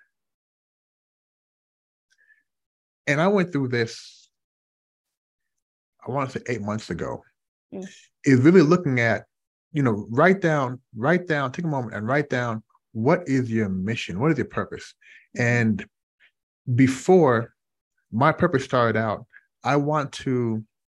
and I went through this, I want to say eight months ago, mm. is really looking at, you know, write down, write down, take a moment and write down, what is your mission? What is your purpose? And before my purpose started out, I want to,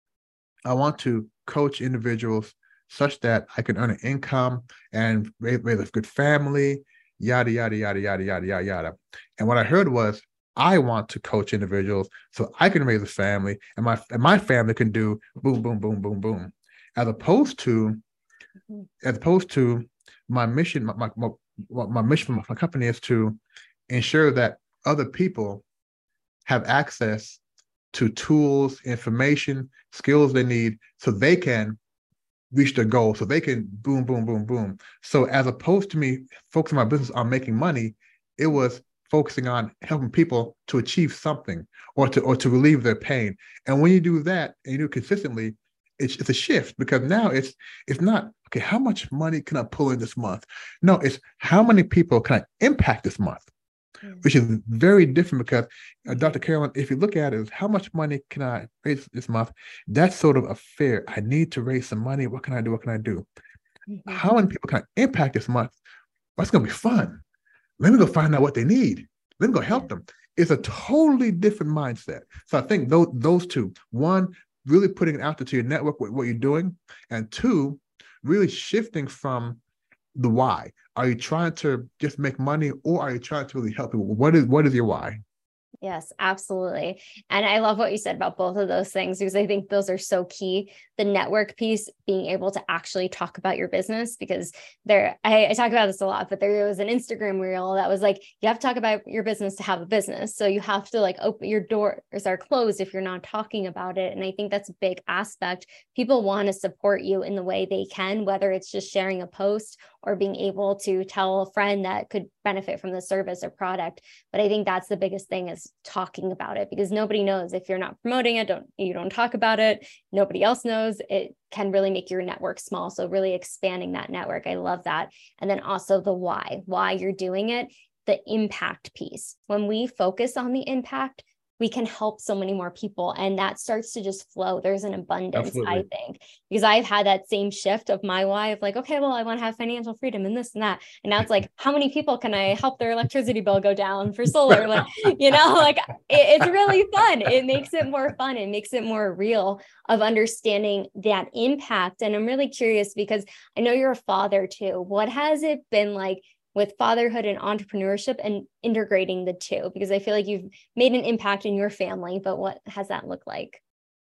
I want to coach individuals such that I can earn an income and raise, raise a good family, yada, yada, yada, yada, yada, yada, yada. And what I heard was, I want to coach individuals so I can raise a family and my, and my family can do boom, boom, boom, boom, boom. As opposed to, mm-hmm. as opposed to my mission, my, my, my, my mission for my company is to ensure that other people have access to tools, information, skills they need so they can reach their goal, so they can boom, boom, boom, boom. So as opposed to me focusing my business on making money, it was focusing on helping people to achieve something or to or to relieve their pain. And when you do that and you do it consistently, it's, it's a shift, because now it's it's not, okay, how much money can I pull in this month? No, it's how many people can I impact this month? Which is very different, because uh, Doctor Caroline, if you look at it, is how much money can I raise this month? That's sort of a fear. I need to raise some money. What can I do? What can I do? Mm-hmm. How many people can I impact this month? What's going to be fun? Let me go find out what they need. Let me go help them. It's a totally different mindset. So I think those, those two, one, really putting it out there to your network with what you're doing, and two, really shifting from the why. Are you trying to just make money, or are you trying to really help people? What is what is your why? Yes, absolutely. And I love what you said about both of those things, because I think those are so key. The network piece, being able to actually talk about your business, because there, I, I talk about this a lot, but there was an Instagram reel that was like, you have to talk about your business to have a business. So you have to like open, your doors are closed if you're not talking about it. And I think that's a big aspect. People want to support you in the way they can, whether it's just sharing a post or being able to tell a friend that could benefit from the service or product. But I think that's the biggest thing, is talking about it, because nobody knows if you're not promoting it, don't you don't talk about it, nobody else knows. It can really make your network small. So really expanding that network. I love that. And then also the why, why you're doing it, the impact piece. When we focus on the impact, we can help so many more people. And that starts to just flow. There's an abundance, Absolutely. I think, because I've had that same shift of my why of like, okay, well, I want to have financial freedom and this and that. And now it's like, how many people can I help their electricity bill go down for solar? Like, you know, like it, it's really fun. It makes it more fun. It makes it more real of understanding that impact. And I'm really curious, because I know you're a father too. What has it been like with fatherhood and entrepreneurship and integrating the two? Because I feel like you've made an impact in your family, but what has that looked like?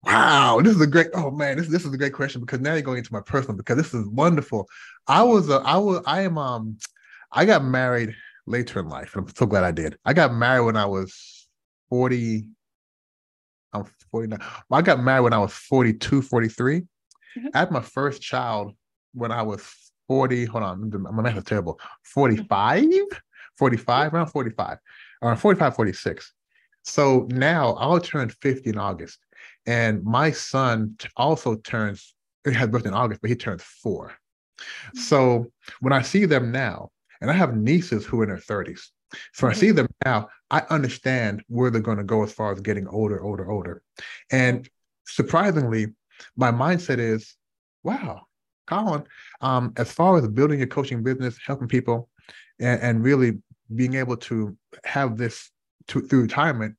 Wow, this is a great. Oh man, this this is a great question because now you're going into my personal because this is wonderful. I was a, I was I am um I got married later in life. I'm so glad I did. I got married when I was forty. I'm forty-nine. Well, I got married when I was forty-two, forty-three. Mm-hmm. I had my first child when I was forty. Hold on, my math is terrible. forty-five, forty-five, around forty-five, or forty-five, forty-six. So now I'll turn fifty in August. And my son also turns, he had birthday in August, but he turns four. Mm-hmm. So when I see them now, and I have nieces who are in their thirties. So mm-hmm. I see them now, I understand where they're going to go as far as getting older, older, older. And surprisingly, my mindset is, wow, Colin, um, as far as building your coaching business, helping people, and, and really being able to have this to, through retirement,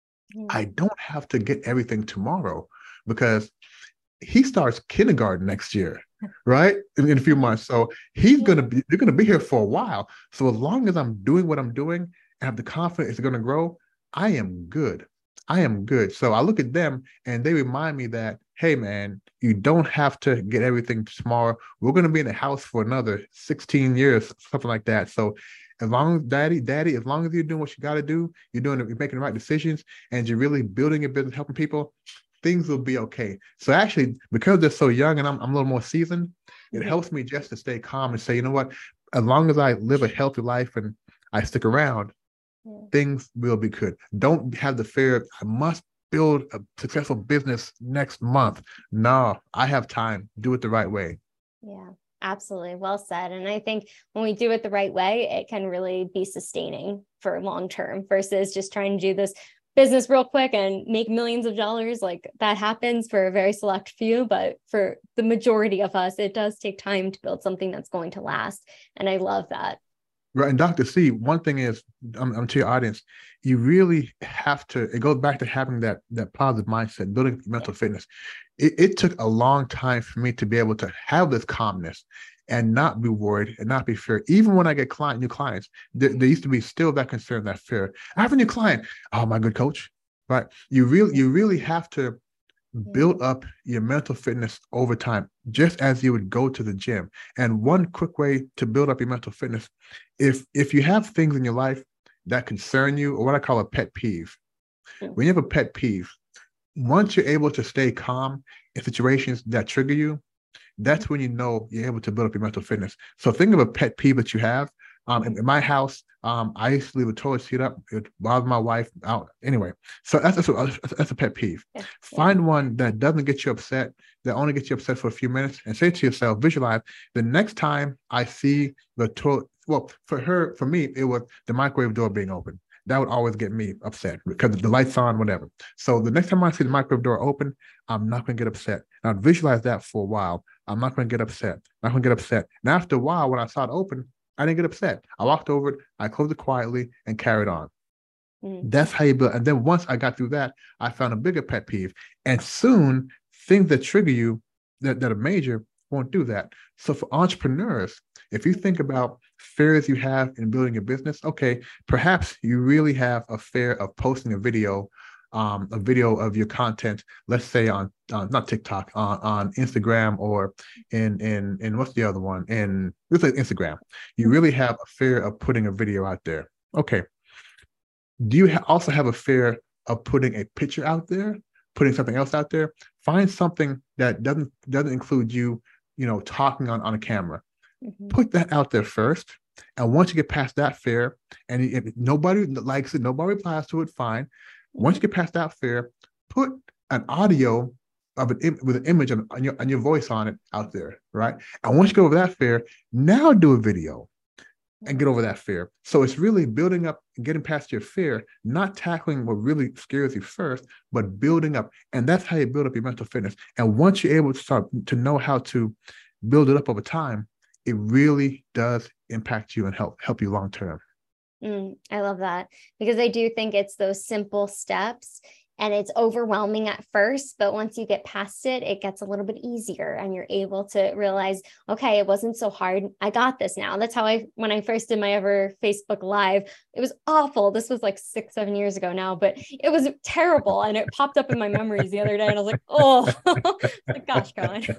I don't have to get everything tomorrow because he starts kindergarten next year, right? In, in a few months. So he's going to be, they're going to be here for a while. So as long as I'm doing what I'm doing and have the confidence it's going to grow, I am good. I am good. So I look at them and they remind me that, hey, man, you don't have to get everything tomorrow. We're going to be in the house for another sixteen years, something like that. So as long as daddy, daddy, as long as you're doing what you got to do, you're doing it, you're making the right decisions, and you're really building your business, helping people, things will be okay. So actually, because they're so young and I'm, I'm a little more seasoned, it mm-hmm. helps me just to stay calm and say, you know what, as long as I live a healthy life and I stick around, yeah. things will be good. Don't have the fear, I must build a successful business next month. No, I have time. Do it the right way. Yeah. Absolutely. Well said. And I think when we do it the right way, it can really be sustaining for long term versus just trying to do this business real quick and make millions of dollars. Like that happens for a very select few, but for the majority of us, it does take time to build something that's going to last. And I love that. Right. And Doctor C, one thing is, I'm, I'm to your audience, you really have to, it goes back to having that, that positive mindset, building mental yeah. fitness. It, it took a long time for me to be able to have this calmness and not be worried and not be fear. Even when I get client, new clients, there, there used to be still that concern, that fear. I have a new client. Oh, my good coach. Right. You really, you really have to build up your mental fitness over time, just as you would go to the gym. And one quick way to build up your mental fitness, if if you have things in your life that concern you, or what I call a pet peeve, when you have a pet peeve, once you're able to stay calm in situations that trigger you, that's when you know you're able to build up your mental fitness. So think of a pet peeve that you have. Um, in, in my house, um, I used to leave a toilet seat up. It bothered my wife out. Anyway, so that's, that's, a, that's a pet peeve. Yeah. Find one that doesn't get you upset, that only gets you upset for a few minutes, and say to yourself, visualize, the next time I see the toilet, well, for her, for me, it was the microwave door being open. That would always get me upset because the light's on, whatever. So the next time I see the microwave door open, I'm not going to get upset. Now visualize that for a while. I'm not going to get upset. I'm not going to get upset. And after a while, when I saw it open, I didn't get upset. I walked over it, I closed it quietly and carried on. Mm-hmm. That's how you build. And then once I got through that, I found a bigger pet peeve. And soon things that trigger you that, that are major won't do that. So for entrepreneurs, if you think about fears you have in building a business, okay, perhaps you really have a fear of posting a video, um, a video of your content, let's say on, uh, not TikTok, on, on Instagram or in, in, in what's the other one? In, let's say Instagram. You really have a fear of putting a video out there. Okay. Do you ha- also have a fear of putting a picture out there, putting something else out there? Find something that doesn't, doesn't include you, you know, talking on, on a camera. Mm-hmm. Put that out there first. And once you get past that fear, and if nobody likes it, nobody replies to it, fine. Once you get past that fear, put an audio of an Im- with an image on, on your on your voice on it out there, right? And once you get over that fear, now do a video and get over that fear. So it's really building up and getting past your fear, not tackling what really scares you first, but building up. And that's how you build up your mental fitness. And once you're able to start to know how to build it up over time, it really does impact you and help help you long term. Mm, I love that, because I do think it's those simple steps And it's overwhelming at first, but once you get past it, it gets a little bit easier and you're able to realize, okay, it wasn't so hard. I got this now. That's how I, when I first did my ever Facebook Live, it was awful. This was like six, seven years ago now, but it was terrible. And it popped up in my memories the other day. And I was like, oh, like, gosh, Caroline.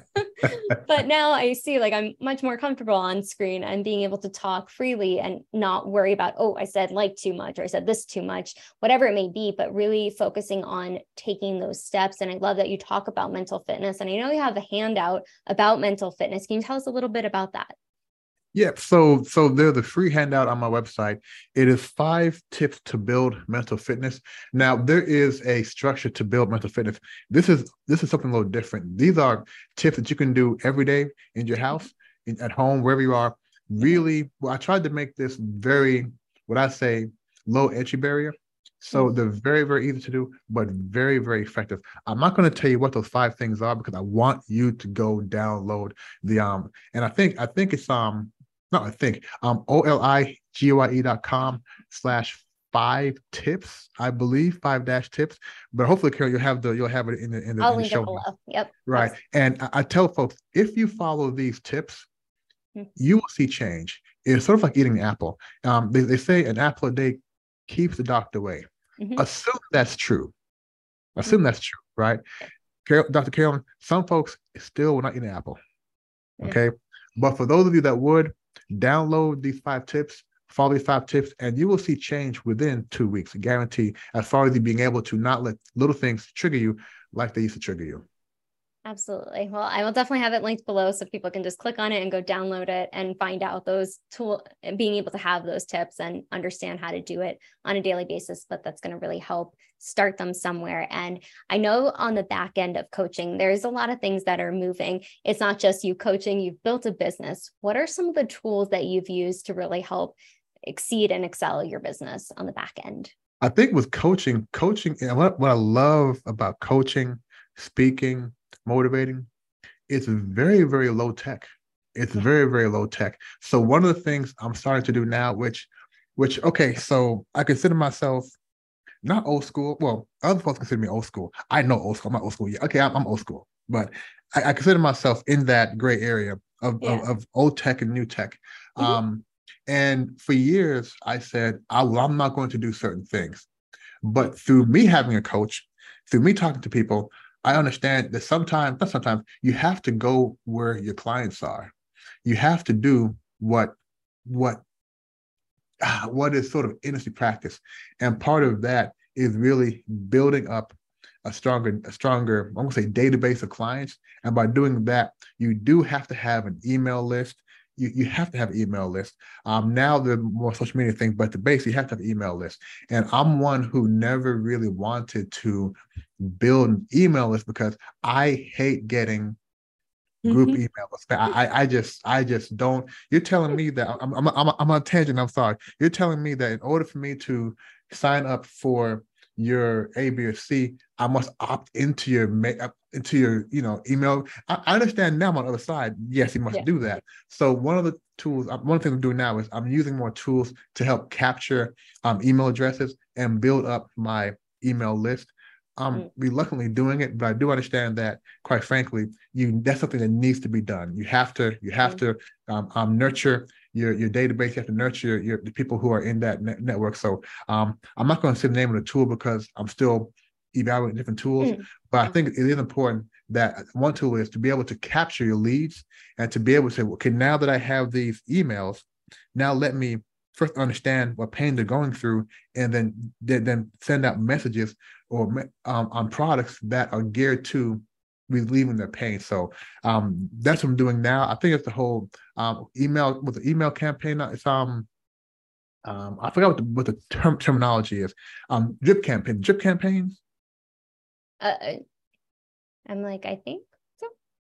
But now I see like I'm much more comfortable on screen and being able to talk freely and not worry about, oh, I said like too much or I said this too much, whatever it may be, but really focusing on taking those steps. And I love that you talk about mental fitness. And I know you have a handout about mental fitness. Can you tell us a little bit about that? Yeah, so so there's a free handout on my website. It is five tips to build mental fitness. Now, there is a structure to build mental fitness. This is this is something a little different. These are tips that you can do every day in your house, in, at home, wherever you are. Really, well, I tried to make this very, what I say, low entry barrier. So they're very, very easy to do, but very, very effective. I'm not going to tell you what those five things are because I want you to go download the um. And I think I think it's um. No, I think um O L I G O I E dot com slash five tips, I believe, five dash tips. But hopefully, Carol, you'll have the you'll have it in the in the, I'll in the link show it below. notes. Yep. Right. And I, I tell folks, if you follow these tips, mm-hmm. you will see change. It's sort of like eating an apple. Um, they, they say an apple a day keeps the doctor away. Mm-hmm. Assume that's true. Assume mm-hmm. that's true, right? Carol, Doctor Carolyn, some folks still will not eat an apple. Okay. Mm-hmm. But for those of you that would, download these five tips, follow these five tips, and you will see change within two weeks, I guarantee, as far as you being able to not let little things trigger you like they used to trigger you. Absolutely. Well, I will definitely have it linked below so people can just click on it and go download it and find out those tools and being able to have those tips and understand how to do it on a daily basis. But that's going to really help start them somewhere. And I know on the back end of coaching, there's a lot of things that are moving. It's not just you coaching, you've built a business. What are some of the tools that you've used to really help exceed and excel your business on the back end? I think with coaching, coaching, and what, what I love about coaching, speaking, motivating, it's very, very low tech. It's very, very low tech. So one of the things I'm starting to do now, which, which, okay, so I consider myself not old school. Well, other folks consider me old school. I know old school. I'm not old school yet. Okay, I'm, I'm old school, but I, I consider myself in that gray area of, yeah. of, of old tech and new tech. Mm-hmm. Um, and for years, I said, I, well, I'm not going to do certain things. But through me having a coach, through me talking to people, I understand that sometimes, not sometimes, you have to go where your clients are. You have to do what, what, ah, what is sort of industry practice. And part of that is really building up a stronger, a stronger, I'm going to say database of clients. And by doing that, you do have to have an email list. You, you have to have an email list. Um, now there are more social media things, but the base, you have to have an email list. And I'm one who never really wanted to build an email list because I hate getting group mm-hmm. emails. I, I just I just don't. You're telling me that I'm I'm I'm, I'm on a tangent. I'm sorry. You're telling me that in order for me to sign up for your A, B, or C, I must opt into your into your you know email. I, I understand now on the other side. Yes, you must yeah. do that. So one of the tools, one of the things I'm doing now is I'm using more tools to help capture um, email addresses and build up my email list. I'm mm. reluctantly doing it, but I do understand that, quite frankly, you that's something that needs to be done. You have to you have mm. to um, um, nurture your your database. You have to nurture your, your the people who are in that net network. So um, I'm not going to say the name of the tool because I'm still evaluating different tools. Mm. But I think it is important that one tool is to be able to capture your leads and to be able to say, okay, now that I have these emails, now let me first understand what pain they're going through, and then then, then send out messages or um, on products that are geared to relieving their pain. So um, that's what I'm doing now. I think it's the whole um, email with the email campaign. It's um, um I forgot what the, what the term terminology is. Um, drip campaign, drip campaigns. Uh, I'm like, I think so.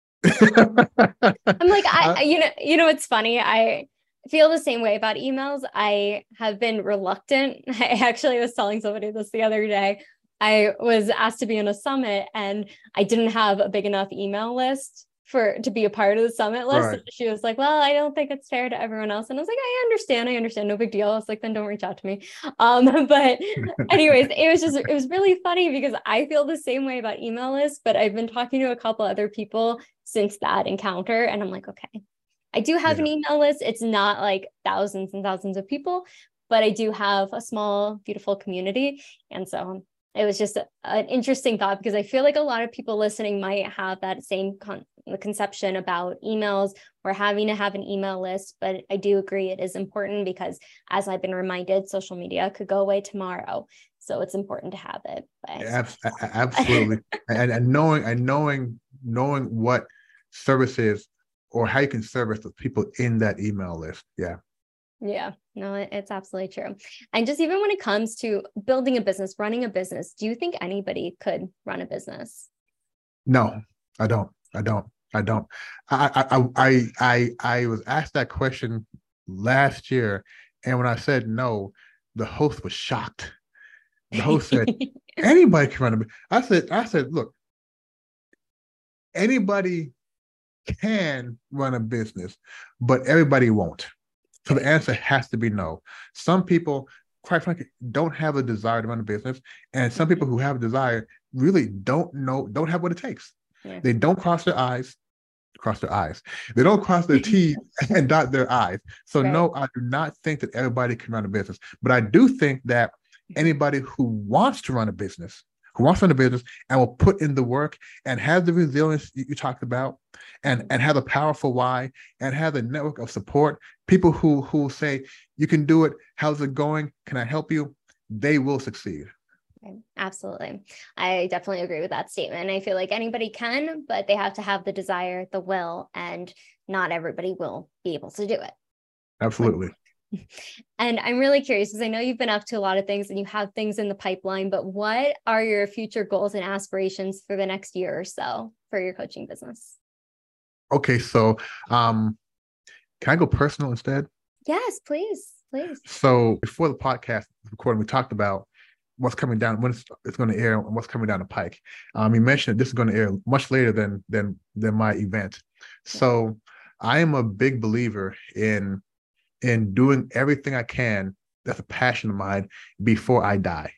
I'm like, I, uh, you know, you know, it's funny. I feel the same way about emails. I have been reluctant. I actually was telling somebody this the other day. I was asked to be on a summit and I didn't have a big enough email list for to be a part of the summit list. Right. She was like, well, I don't think it's fair to everyone else. And I was like, I understand. I understand. No big deal. I was like, then don't reach out to me. Um, but anyways, it was just, it was really funny because I feel the same way about email lists, but I've been talking to a couple other people since that encounter. And I'm like, okay, I do have yeah. an email list. It's not like thousands and thousands of people, but I do have a small, beautiful community. And so it was just a, an interesting thought because I feel like a lot of people listening might have that same con- conception about emails or having to have an email list. But I do agree it is important because, as I've been reminded, social media could go away tomorrow. So it's important to have it. But... Yeah, absolutely. and, and knowing and knowing knowing what services or how you can service the people in that email list. Yeah. Yeah, no, it's absolutely true. And just even when it comes to building a business, running a business, do you think anybody could run a business? No, I don't. I don't. I don't. I I I I I was asked that question last year, and when I said no, the host was shocked. The host said, "Anybody can run a business." I said, "I said, look, anybody can run a business, but everybody won't." So the answer has to be no. Some people, quite frankly, don't have a desire to run a business. And some people who have a desire really don't know, don't have what it takes. Yeah. They don't cross their eyes, cross their eyes. They don't cross their T's and dot their I's. So right. no, I do not think that everybody can run a business. But I do think that anybody who wants to run a business, who wants to run a business and will put in the work and have the resilience you, you talked about and, and have a powerful why and have a network of support, people who, who say, you can do it, how's it going, can I help you? They will succeed. Absolutely. I definitely agree with that statement. I feel like anybody can, but they have to have the desire, the will, and not everybody will be able to do it. Absolutely. And I'm really curious because I know you've been up to a lot of things and you have things in the pipeline, but what are your future goals and aspirations for the next year or so for your coaching business? Okay, so um, can I go personal instead? Yes, please, please. So before the podcast recording, we talked about what's coming down, when it's, it's going to air and what's coming down the pike. Um, you mentioned that this is going to air much later than, than, than my event. So I am a big believer in in doing everything I can that's a passion of mine before I die.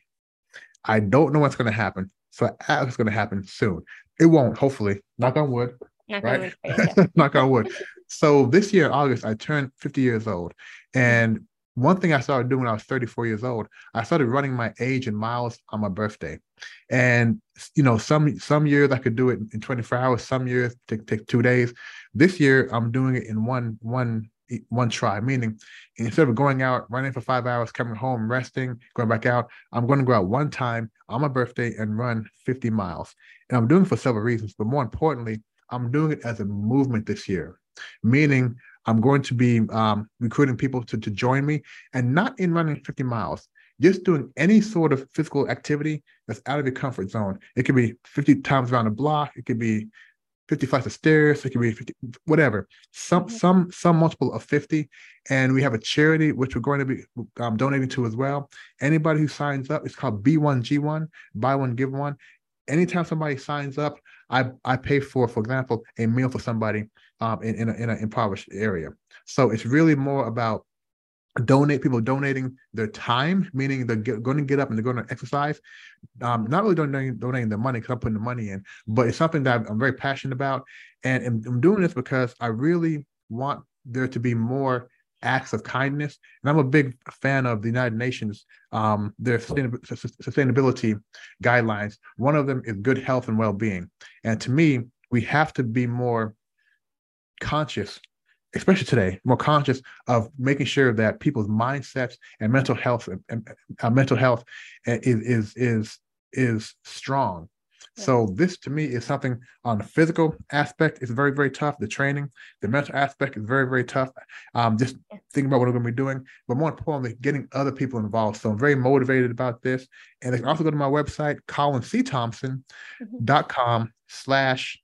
I don't know what's going to happen, so I ask it's going to happen soon. It won't, hopefully. Knock on wood, Knock right? On wood. Knock on wood. So this year, August, I turned fifty years old. And one thing I started doing when I was thirty-four years old, I started running my age in miles on my birthday. And, you know, some some years I could do it in twenty-four hours, some years take, take two days. This year, I'm doing it in one one one try, meaning instead of going out, running for five hours, coming home, resting, going back out, I'm going to go out one time on my birthday and run fifty miles. And I'm doing it for several reasons, but more importantly, I'm doing it as a movement this year, meaning I'm going to be um, recruiting people to, to join me, and not in running fifty miles, just doing any sort of physical activity that's out of your comfort zone. It could be fifty times around the block. It could be fifty flights of stairs, it could be fifty, whatever, some some some multiple of fifty. And we have a charity which we're going to be um, donating to as well. Anybody who signs up, it's called B one G one, buy one, give one. Anytime somebody signs up, I I pay for, for example, a meal for somebody um, in in, a, in an impoverished area. So it's really more about donate people donating their time, meaning they're get, going to get up and they're going to exercise. Um, not really donating, donating the money because I'm putting the money in, but it's something that I'm very passionate about. And I'm, I'm doing this because I really want there to be more acts of kindness. And I'm a big fan of the United Nations, um, their sustainability guidelines. One of them is good health and well-being. And to me, we have to be more conscious, especially today, more conscious of making sure that people's mindsets and mental health and, and uh, mental health is is is is strong. Yeah. So this to me is something on the physical aspect is very, very tough. The training, the mental aspect is very, very tough. Um, just thinking about what we're going to be doing, but more importantly, getting other people involved. So I'm very motivated about this. And they can also go to my website, colin c thompson dot com slash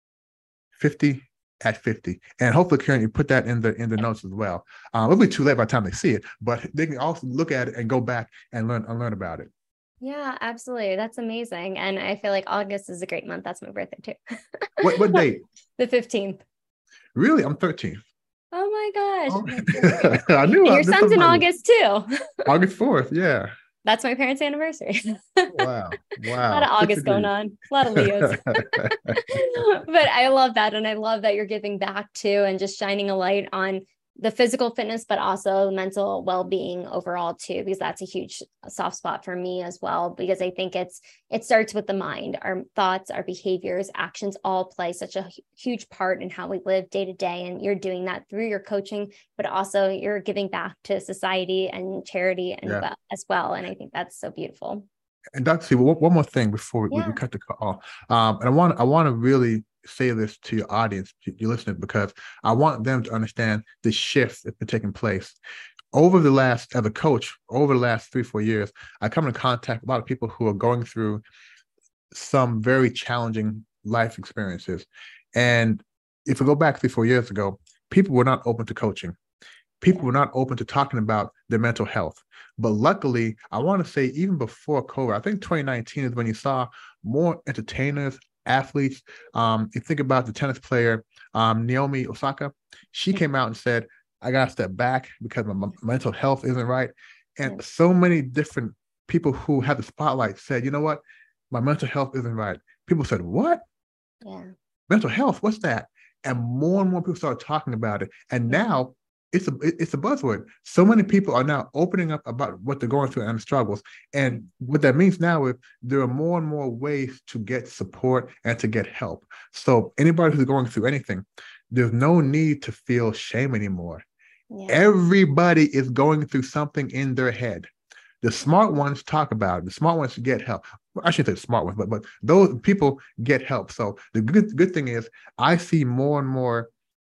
fifty at fifty. And hopefully, Karen, you put that in the in the notes as well. Um, it'll be too late by the time they see it, but they can also look at it and go back and learn and learn about it. Yeah, absolutely. That's amazing. And I feel like August is a great month. That's my birthday too. What what date? The fifteenth. Really? I'm thirteen. Oh my gosh. Oh, That's so cute. I knew And I your did son's something in right. August too. August fourth. Yeah. That's my parents' anniversary. A Wow. lot of Wow. Six August going degrees. on, a lot of Leos. But I love that. And I love that you're giving back too and just shining a light on the physical fitness, but also mental well-being overall too, because that's a huge soft spot for me as well, because I think it's, it starts with the mind. Our thoughts, our behaviors, actions all play such a huge part in how we live day to day. And you're doing that through your coaching, but also you're giving back to society and charity and Yeah. well, as well. And I think that's so beautiful. And Doctor C, one, one more thing before we, Yeah. we cut the call. Um, and I want I want to really say this to your audience, your listeners, because I want them to understand the shift that's been taking place. Over the last, as a coach, over the last three, four years, I come in contact with a lot of people who are going through some very challenging life experiences. And if we go back three, four years ago, people were not open to coaching. People were not open to talking about their mental health. But luckily, I want to say even before COVID, I think twenty nineteen is when you saw more entertainers, athletes. Um, you think about the tennis player, um, Naomi Osaka. She came out and said, I got to step back because my, my mental health isn't right. And Yeah. so many different people who had the spotlight said, you know what? My mental health isn't right. People said, what? Yeah. Mental health, what's that? And more and more people started talking about it. And now it's a it's a buzzword. So many people are now opening up about what they're going through and the struggles. And what that means now is there are more and more ways to get support and to get help. So anybody who's going through anything, there's no need to feel shame anymore. Yeah. Everybody is going through something in their head. The smart ones talk about it. The smart ones get help. Well, I shouldn't say smart ones, but but those people get help. So the good good thing is I see more and more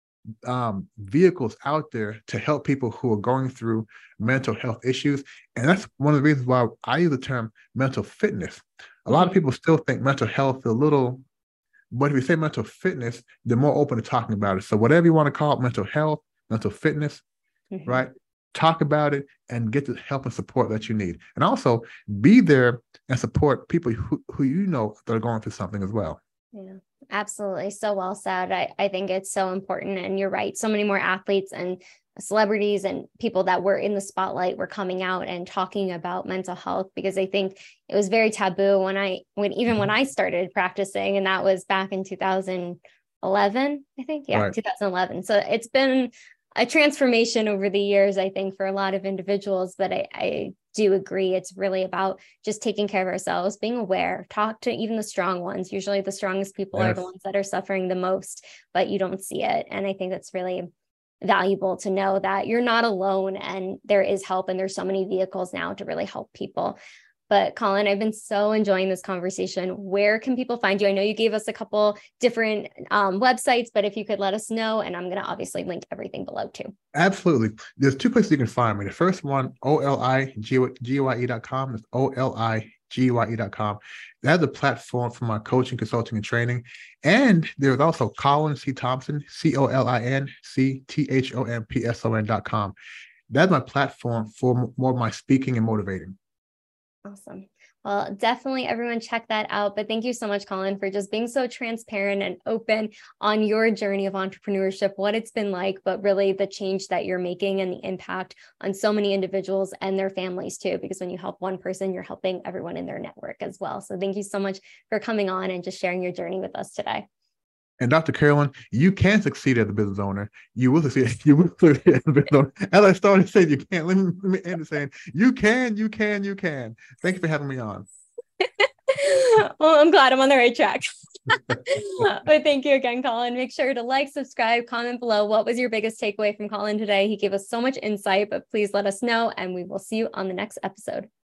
um, vehicles out there to help people who are going through mental health issues. And that's one of the reasons why I use the term mental fitness. A lot of people still think mental health is a little, but if you say mental fitness, they're more open to talking about it. So whatever you want to call it, mental health, mental fitness, Mm-hmm. right? Talk about it and get the help and support that you need. And also be there and support people who, who you know that are going through something as well. Yeah, absolutely. So well said. I, I think it's so important. And you're right. So many more athletes and celebrities and people that were in the spotlight were coming out and talking about mental health, because I think it was very taboo when I, when even when I started practicing, and that was back in two thousand eleven, I think. Yeah, Right. two thousand eleven. So it's been a transformation over the years, I think, for a lot of individuals. But I, I do agree. It's really about just taking care of ourselves, being aware, talk to even the strong ones. Usually the strongest people Yes. are the ones that are suffering the most, but you don't see it. And I think that's really valuable to know that you're not alone and there is help, and there's so many vehicles now to really help people. But Colin, I've been so enjoying this conversation. Where can people find you? I know you gave us a couple different um, websites, but if you could let us know, and I'm going to obviously link everything below too. Absolutely. There's two places you can find me. The first one, O L I G Y E dot com. That's O L I G Y E dot com. That's a platform for my coaching, consulting, and training. And there's also Colin C. Thompson, C O L I N C T H O M P S O N dot com. That's my platform for more of my speaking and motivating. Awesome. Well, definitely everyone check that out. But thank you so much, Colin, for just being so transparent and open on your journey of entrepreneurship, what it's been like, but really the change that you're making and the impact on so many individuals and their families too, because when you help one person, you're helping everyone in their network as well. So thank you so much for coming on and just sharing your journey with us today. And Doctor Carolyn, you can succeed as a business owner. You will succeed. You will succeed as a business owner. As I started saying, you can't. Let me, let me end it saying, you can, you can, you can. Thank you for having me on. Well, I'm glad I'm on the right track. But thank you again, Colin. Make sure to like, subscribe, comment below. What was your biggest takeaway from Colin today? He gave us so much insight, but please let us know, and we will see you on the next episode.